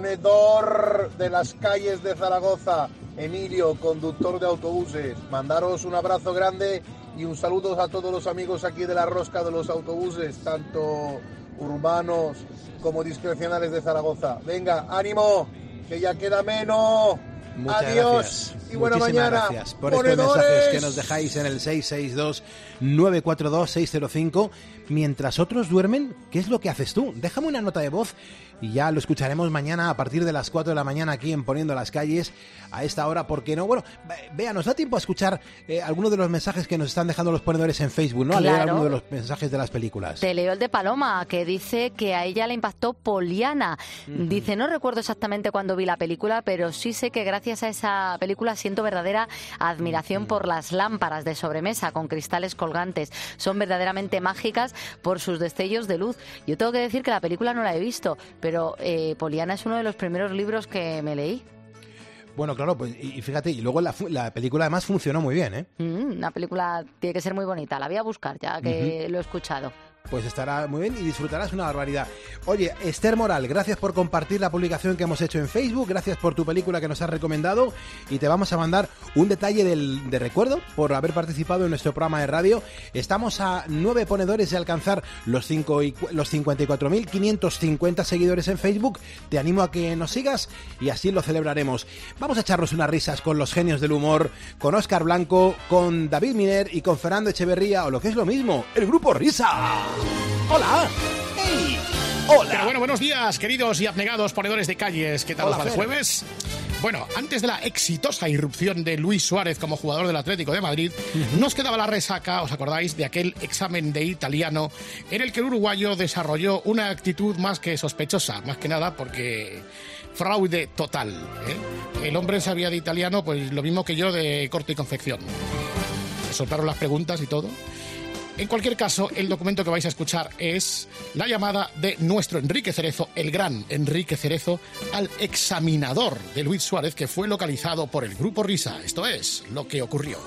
ponedor de las calles de Zaragoza, Emilio, conductor de autobuses. Mandaros un abrazo grande y un saludo a todos los amigos aquí de la rosca de los autobuses, tanto urbanos como discrecionales de Zaragoza. Venga, ánimo, que ya queda menos. Muchas Adiós gracias. y buena Muchísimas mañana. Gracias por ¡Ponedores! estos mensajes que nos dejáis en el seis seis dos, nueve cuatro dos, seis cero cinco. Mientras otros duermen, ¿qué es lo que haces tú? Déjame una nota de voz y ya lo escucharemos mañana a partir de las cuatro de la mañana aquí en Poniendo las Calles a esta hora, ¿por qué no? Bueno, vea, nos da tiempo a escuchar eh, algunos de los mensajes que nos están dejando los ponedores en Facebook, ¿no? A leer Claro. algunos de los mensajes de las películas. Te leo el de Paloma, que dice que a ella le impactó Poliana. Ujú. Dice, no recuerdo exactamente cuándo vi la película, pero sí sé que gracias a esa película siento verdadera admiración por las lámparas de sobremesa con cristales colgantes. Son verdaderamente mágicas por sus destellos de luz. Yo tengo que decir que la película no la he visto, pero eh, Poliana es uno de los primeros libros que me leí. Bueno, claro, pues y y fíjate, y luego la, fu- la película además funcionó muy bien, ¿eh? Mm, una película tiene que ser muy bonita. La voy a buscar ya que Ujú. lo he escuchado. Pues estará muy bien y disfrutarás una barbaridad. Oye, Esther Moral, gracias por compartir la publicación que hemos hecho en Facebook, gracias por tu película que nos has recomendado y te vamos a mandar un detalle del, de recuerdo por haber participado en nuestro programa de radio. Estamos a nueve ponedores de alcanzar los, cinco y, cu- los cincuenta y cuatro mil quinientos cincuenta seguidores en Facebook. Te animo a que nos sigas y así lo celebraremos. Vamos a echarnos unas risas con los genios del humor, con Óscar Blanco, con David Miner y con Fernando Echeverría, o lo que es lo mismo, el Grupo Risa. ¡Hola! ¡Hey! ¡Hola! Pero bueno, buenos días, queridos y abnegados ponedores de calles. ¿Qué tal Hola, os va el Fer. jueves? Bueno, antes de la exitosa irrupción de Luis Suárez como jugador del Atlético de Madrid, nos quedaba la resaca, ¿os acordáis?, de aquel examen de italiano en el que el uruguayo desarrolló una actitud más que sospechosa, más que nada porque fraude total, ¿eh? El hombre sabía de italiano pues lo mismo que yo de corte y confección. Se soltaron las preguntas y todo. En cualquier caso, el documento que vais a escuchar es la llamada de nuestro Enrique Cerezo, el gran Enrique Cerezo, al examinador de Luis Suárez, que fue localizado por el Grupo Risa. Esto es lo que ocurrió.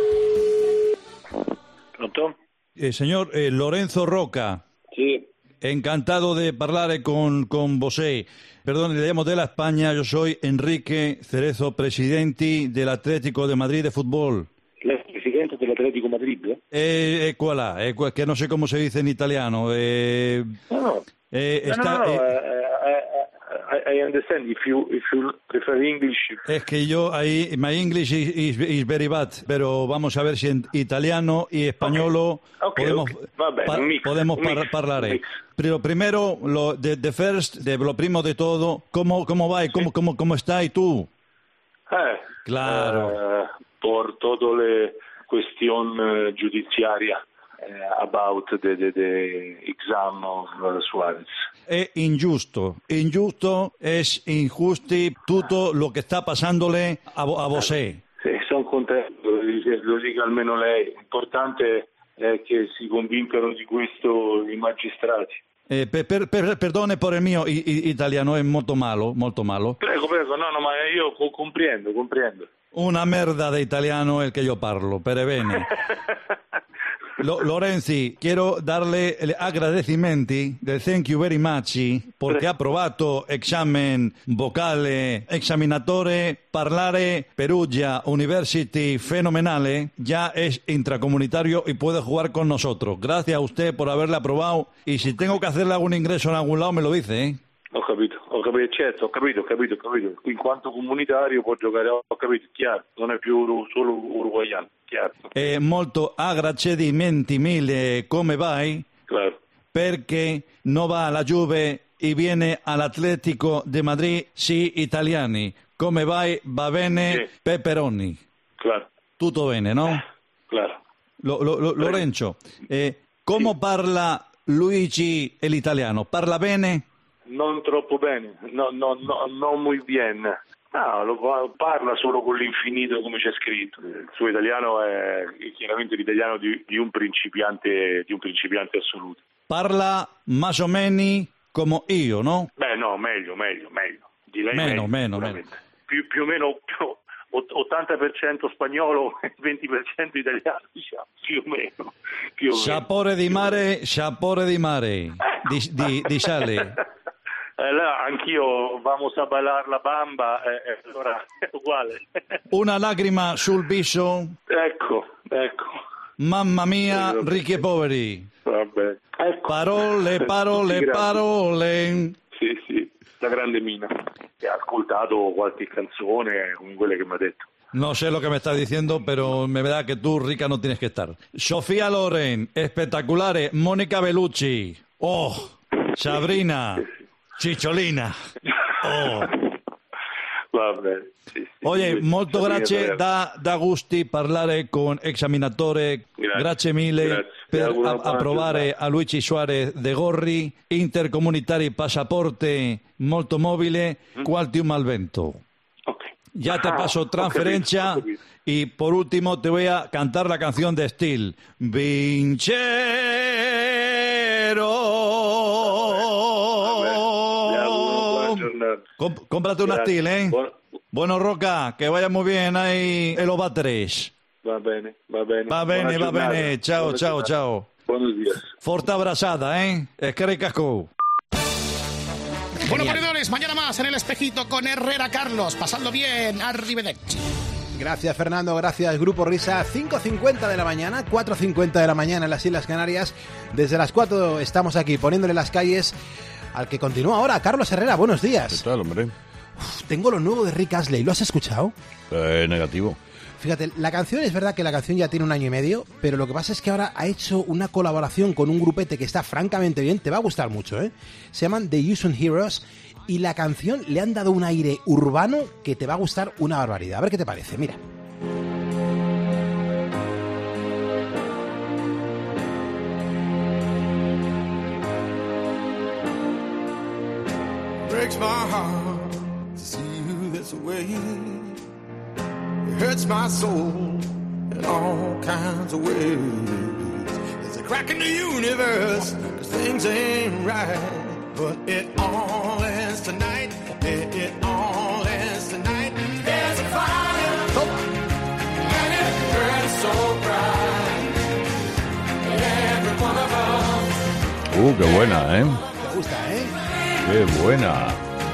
Pronto? Eh, señor eh, Lorenzo Roca. Sì. Encantado de parlare con, con vosé. Perdón, le llamo de la España. Yo soy Enrique Cerezo, presidente del Atlético de Madrid de fútbol. Lei è presidente dell'Atletico Madrid? Eh, eh, qua là, eh, que no sé cómo se dice en italiano. Eh, No, no. eh, No, está, no, no, eh, I, I, I understand. If you, if you prefer English... es que yo ahí, my English is, is, is very bad, pero vamos a ver si en italiano y español Ok, podemos, ok. Va bene, pa- un mix, podemos un par- mix, parlare. un mix. Pero primero, lo de, de first, de lo primo de todo, ¿cómo, cómo va y cómo, cómo, cómo está y tú? Eh, Claro. eh, por toda la cuestión eh, judiciaria eh, about the, the, the exam of uh, Suárez. Es injusto, injusto, es injusto todo lo que está pasándole a, vo- a vosé. Sì, sono contento, lo dice- lo dica almeno lei. L'importante è che si convincano di questo i magistrati. Eh, per, per, per- perdone por el mio i- i- italiano, è molto malo, molto malo. Prego, prego, no, no, ma io co- comprendo, comprendo. Una merda de italiano el que yo parlo, pero bene. Lo- Lorenzi, quiero darle gli agradecimenti del thank you very much perché ha provato examen vocale, examinatore parlare Perugia University fenomenale, ya es intracomunitario y puede jugar con nosotros. Gracias a usted por haberle aprobado y si tengo que hacerle algún ingreso en algún lado me lo dice, ¿eh? Ho capito, ho capito, certo, ho capito, ho capito, ho capito. In quanto comunitario può giocare, ho capito, chiaro, non è più uru- solo uruguaiano, chiaro. Eh, molto agradecimenti mille come vai? Claro. Perché non va alla Juve e viene all'Atletico de Madrid, sì, italiani. Come vai? Va bene, Peperoni. Claro. Tutto bene, no? Claro. Lo- lo- lo- Lorenzo, eh, come parla Luigi l'italiano? Parla bene? Non troppo bene, no, no, no, non muy bien. No, lo parla solo con l'infinito come c'è scritto. Il suo italiano è chiaramente l'italiano di, di un principiante di un principiante assoluto. Parla más o menos come io, no? Beh, no, meglio, meglio, meglio. Di lei meno, meglio, meno, meno. Più, più o meno più, ottanta per cento spagnolo e venti per cento italiano, diciamo, più o meno. Più o meno. Sapore di mare, sapore di mare, di, di, di sale. Allora, anch'io vamos a bailar la bamba, eh, eh, allora è uguale. Una lacrima sul viso. Ecco, ecco. Mamma mia, ricchi e poveri. Vabbè. Ecco. Parole, parole, Sì, parole. Sì, sì, la grande mina. E ha ascoltato qualche canzone come quelle che mi ha detto. No sé lo que me estás diciendo, pero me da que tú, rica, no tienes que estar. Sofía Loren, espectaculares. Mónica Bellucci. Oh, Sabrina. Cicciolina. Oh. Vabbè, sì, sì. Oye, Sì, molto sì, grazie, sì. da, da gusti parlare con examinatore. Grazie, Grazie mille grazie. per Ti auguro a- una buona approvare a Luigi Suarez de Gorri, intercomunitari passaporte molto mobile, qualtium al vento. Ya te Ah, paso ho transferencia capito, ho capito. y por último te voy a cantar la canción de Steel. Vincero. Com- cómprate una Grazie. Steel, ¿eh? Buon- Bueno, Roca, que vaya muy bien ahí en los batteries. Va bene, va bene. Va bene, Buona va giornata. bene. Ciao, Buona ciao, giornata. ciao. Buenos días. Forte abrazada, ¿eh? Es que ricasco. Bueno, ponedores, mañana más en el espejito con Herrera Carlos. Pasando bien, arrivederci. Gracias, Fernando. Gracias, Grupo Risa. cinco cincuenta de la mañana, cuatro cincuenta de la mañana en las Islas Canarias. Desde las cuatro estamos aquí poniéndole las calles al que continúa ahora, Carlos Herrera. Buenos días. ¿Qué tal, hombre? Uf, tengo lo nuevo de Rick Astley. ¿Lo has escuchado? Eh, negativo. Fíjate, la canción es verdad que la canción ya tiene un año y medio, pero lo que pasa es que ahora ha hecho una colaboración con un grupete que está francamente bien. Te va a gustar mucho, ¿eh? Se llaman The Unsung Heroes y la canción le han dado un aire urbano que te va a gustar una barbaridad. A ver qué te parece, mira. Breaks my heart to see you this way. It hurts my soul in all kinds of ways. There's a crack in the universe, 'cause things ain't right. But it all ends tonight. It, it all ends tonight. There's a fire, and it burns so bright. Every one of us. Uh, qué buena, ¿eh? Te gusta, ¿eh? Qué buena.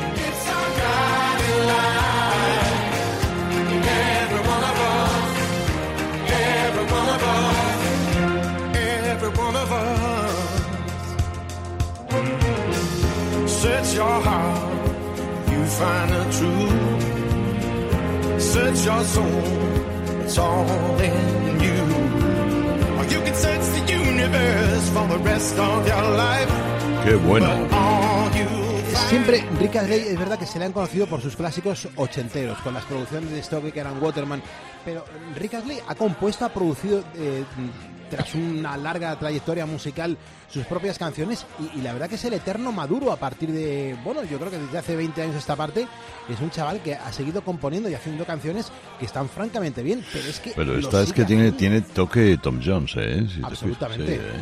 Search your heart, you find the truth. Search your soul, it's all in you. Or you can search the universe for the rest of your life. Qué buena. All you Siempre Rick Astley es verdad que se le han conocido por sus clásicos ochenteros, con las producciones de Stoker and Waterman, pero Rick Astley ha compuesto, ha producido, eh, tras una larga trayectoria musical, sus propias canciones y, y la verdad que es el eterno maduro a partir de, bueno, yo creo que desde hace veinte años esta parte, es un chaval que ha seguido componiendo y haciendo canciones que están francamente bien, pero es que... Pero lo esta es sigue que tiene, haciendo. tiene toque Tom Jones, ¿eh? Si te Absolutamente. fijas, sí, ¿eh?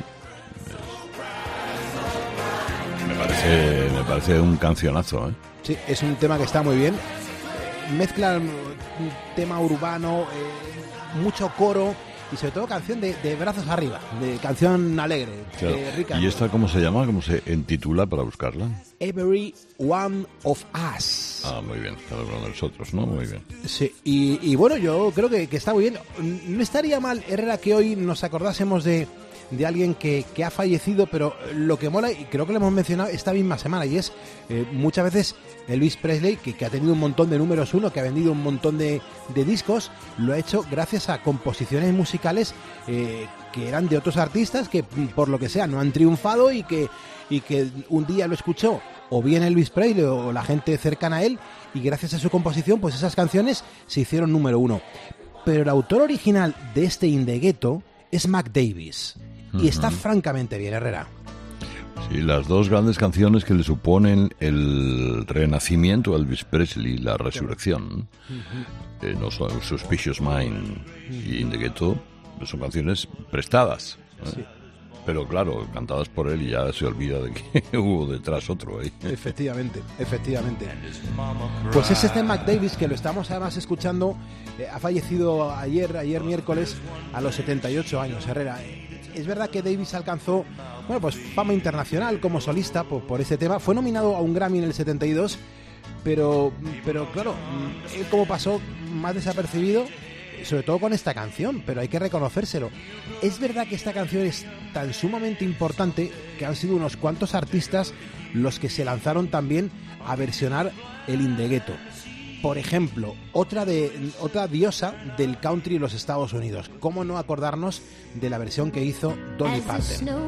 Me parece, me parece un cancionazo, ¿eh? Sí, es un tema que está muy bien. Mezcla un tema urbano, eh, mucho coro y sobre todo canción de, de brazos arriba, de canción alegre, Claro. de Rick ¿Y Astley. esta cómo se llama? ¿Cómo se intitula para buscarla? Every One of Us. Ah, muy bien. Cada uno de nosotros, ¿no? Muy bien. Sí, y, y bueno, yo creo que, que está muy bien. No estaría mal, Herrera, que hoy nos acordásemos de, de alguien que, que ha fallecido, pero lo que mola, y creo que lo hemos mencionado esta misma semana, y es eh, muchas veces Elvis Presley, que, que ha tenido un montón de números uno, que ha vendido un montón de, de discos, lo ha hecho gracias a composiciones musicales eh, que eran de otros artistas que, por lo que sea, no han triunfado y que, y que un día lo escuchó o bien Elvis Presley o la gente cercana a él, y gracias a su composición, pues esas canciones se hicieron número uno. Pero el autor original de este In the Ghetto es Mac Davis, y Ujú. está francamente bien, Herrera. Sí, las dos grandes canciones que le suponen el renacimiento a Elvis Presley, la resurrección, uh-huh. eh, no son Suspicious Mind y In the Ghetto, son canciones prestadas, ¿eh? Sí. Pero claro, cantadas por él y ya se olvida de que hubo detrás otro ahí. Efectivamente, efectivamente. Pues es este Mac Davis, que lo estamos además escuchando, eh, ha fallecido ayer, ayer miércoles, a los setenta y ocho años, Herrera. Es verdad que Davis alcanzó, bueno, pues fama internacional como solista por, por ese tema. Fue nominado a un Grammy en el setenta y dos, pero, pero claro, él como pasó más desapercibido, sobre todo con esta canción, pero hay que reconocérselo. Es verdad que esta canción es tan sumamente importante que han sido unos cuantos artistas los que se lanzaron también a versionar el In the Ghetto. Por ejemplo, otra, de, otra diosa del country en los Estados Unidos. ¿Cómo no acordarnos de la versión que hizo Dolly Parton?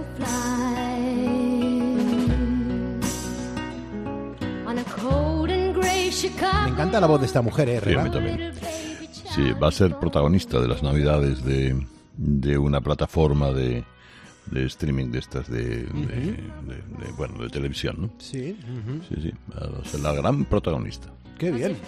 Me encanta la voz de esta mujer, ¿eh, Herrera? Sí, a mí también. Sí, va a ser protagonista de las Navidades de, de una plataforma de, de streaming de estas de, uh-huh. de, de, de bueno de televisión, ¿no? Sí, uh-huh. sí, sí, va a ser la gran protagonista. Qué bien.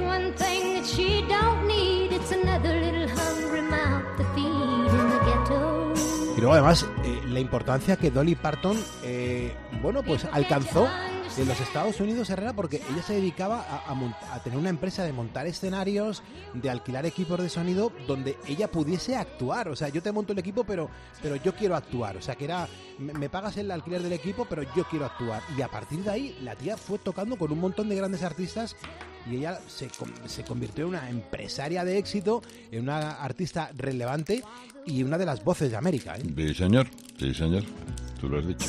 Y luego además eh, la importancia que Dolly Parton, eh, bueno, pues alcanzó en los Estados Unidos, Herrera, porque ella se dedicaba a, a, mont- a tener una empresa de montar escenarios, de alquilar equipos de sonido donde ella pudiese actuar. O sea, yo te monto el equipo, pero pero yo quiero actuar. O sea, que era, me, me pagas el alquiler del equipo, pero yo quiero actuar. Y a partir de ahí, la tía fue tocando con un montón de grandes artistas y ella se, se convirtió en una empresaria de éxito, en una artista relevante y una de las voces de América, ¿eh? Sí, señor. Sí, señor. Tú lo has dicho.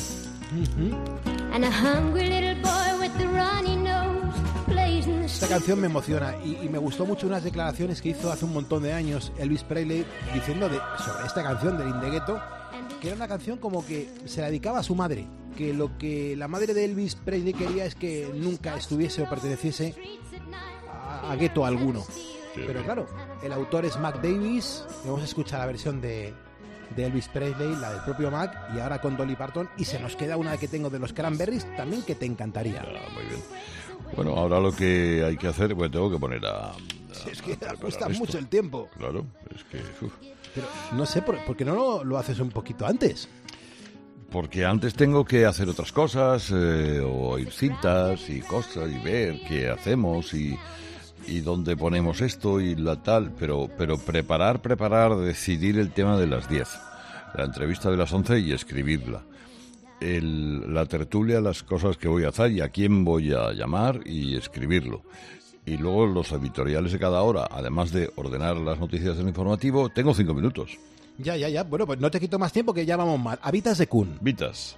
Esta canción me emociona y, y me gustó mucho unas declaraciones que hizo hace un montón de años Elvis Presley diciendo de, sobre esta canción del In the Ghetto, que era una canción como que se la dedicaba a su madre, que lo que la madre de Elvis Presley quería es que nunca estuviese o perteneciese a, a gueto alguno. Pero claro, el autor es Mac Davis. Vamos a escuchar la versión de de Elvis Presley, la del propio Mac, y ahora con Dolly Parton, y se nos queda una que tengo de los Cranberries también que te encantaría. Ah, muy bien. Bueno, ahora lo que hay que hacer, pues tengo que poner a... a sí, es que cuesta mucho el tiempo. Claro, es que... Uf. Pero no sé, ¿por, ¿por qué no lo, lo haces un poquito antes? Porque antes tengo que hacer otras cosas, eh, o oír cintas y cosas, y ver qué hacemos, y... y dónde ponemos esto y la tal, pero pero preparar, preparar, decidir el tema de las diez, la entrevista de las once y escribirla, el, la tertulia, las cosas que voy a hacer y a quién voy a llamar y escribirlo, y luego los editoriales de cada hora, además de ordenar las noticias del informativo. Tengo cinco minutos. Ya, ya, ya, bueno, pues no te quito más tiempo que ya vamos mal. A Vitas de Kun. Vitas.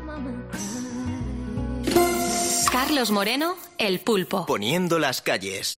Carlos Moreno, El Pulpo. Poniendo las calles.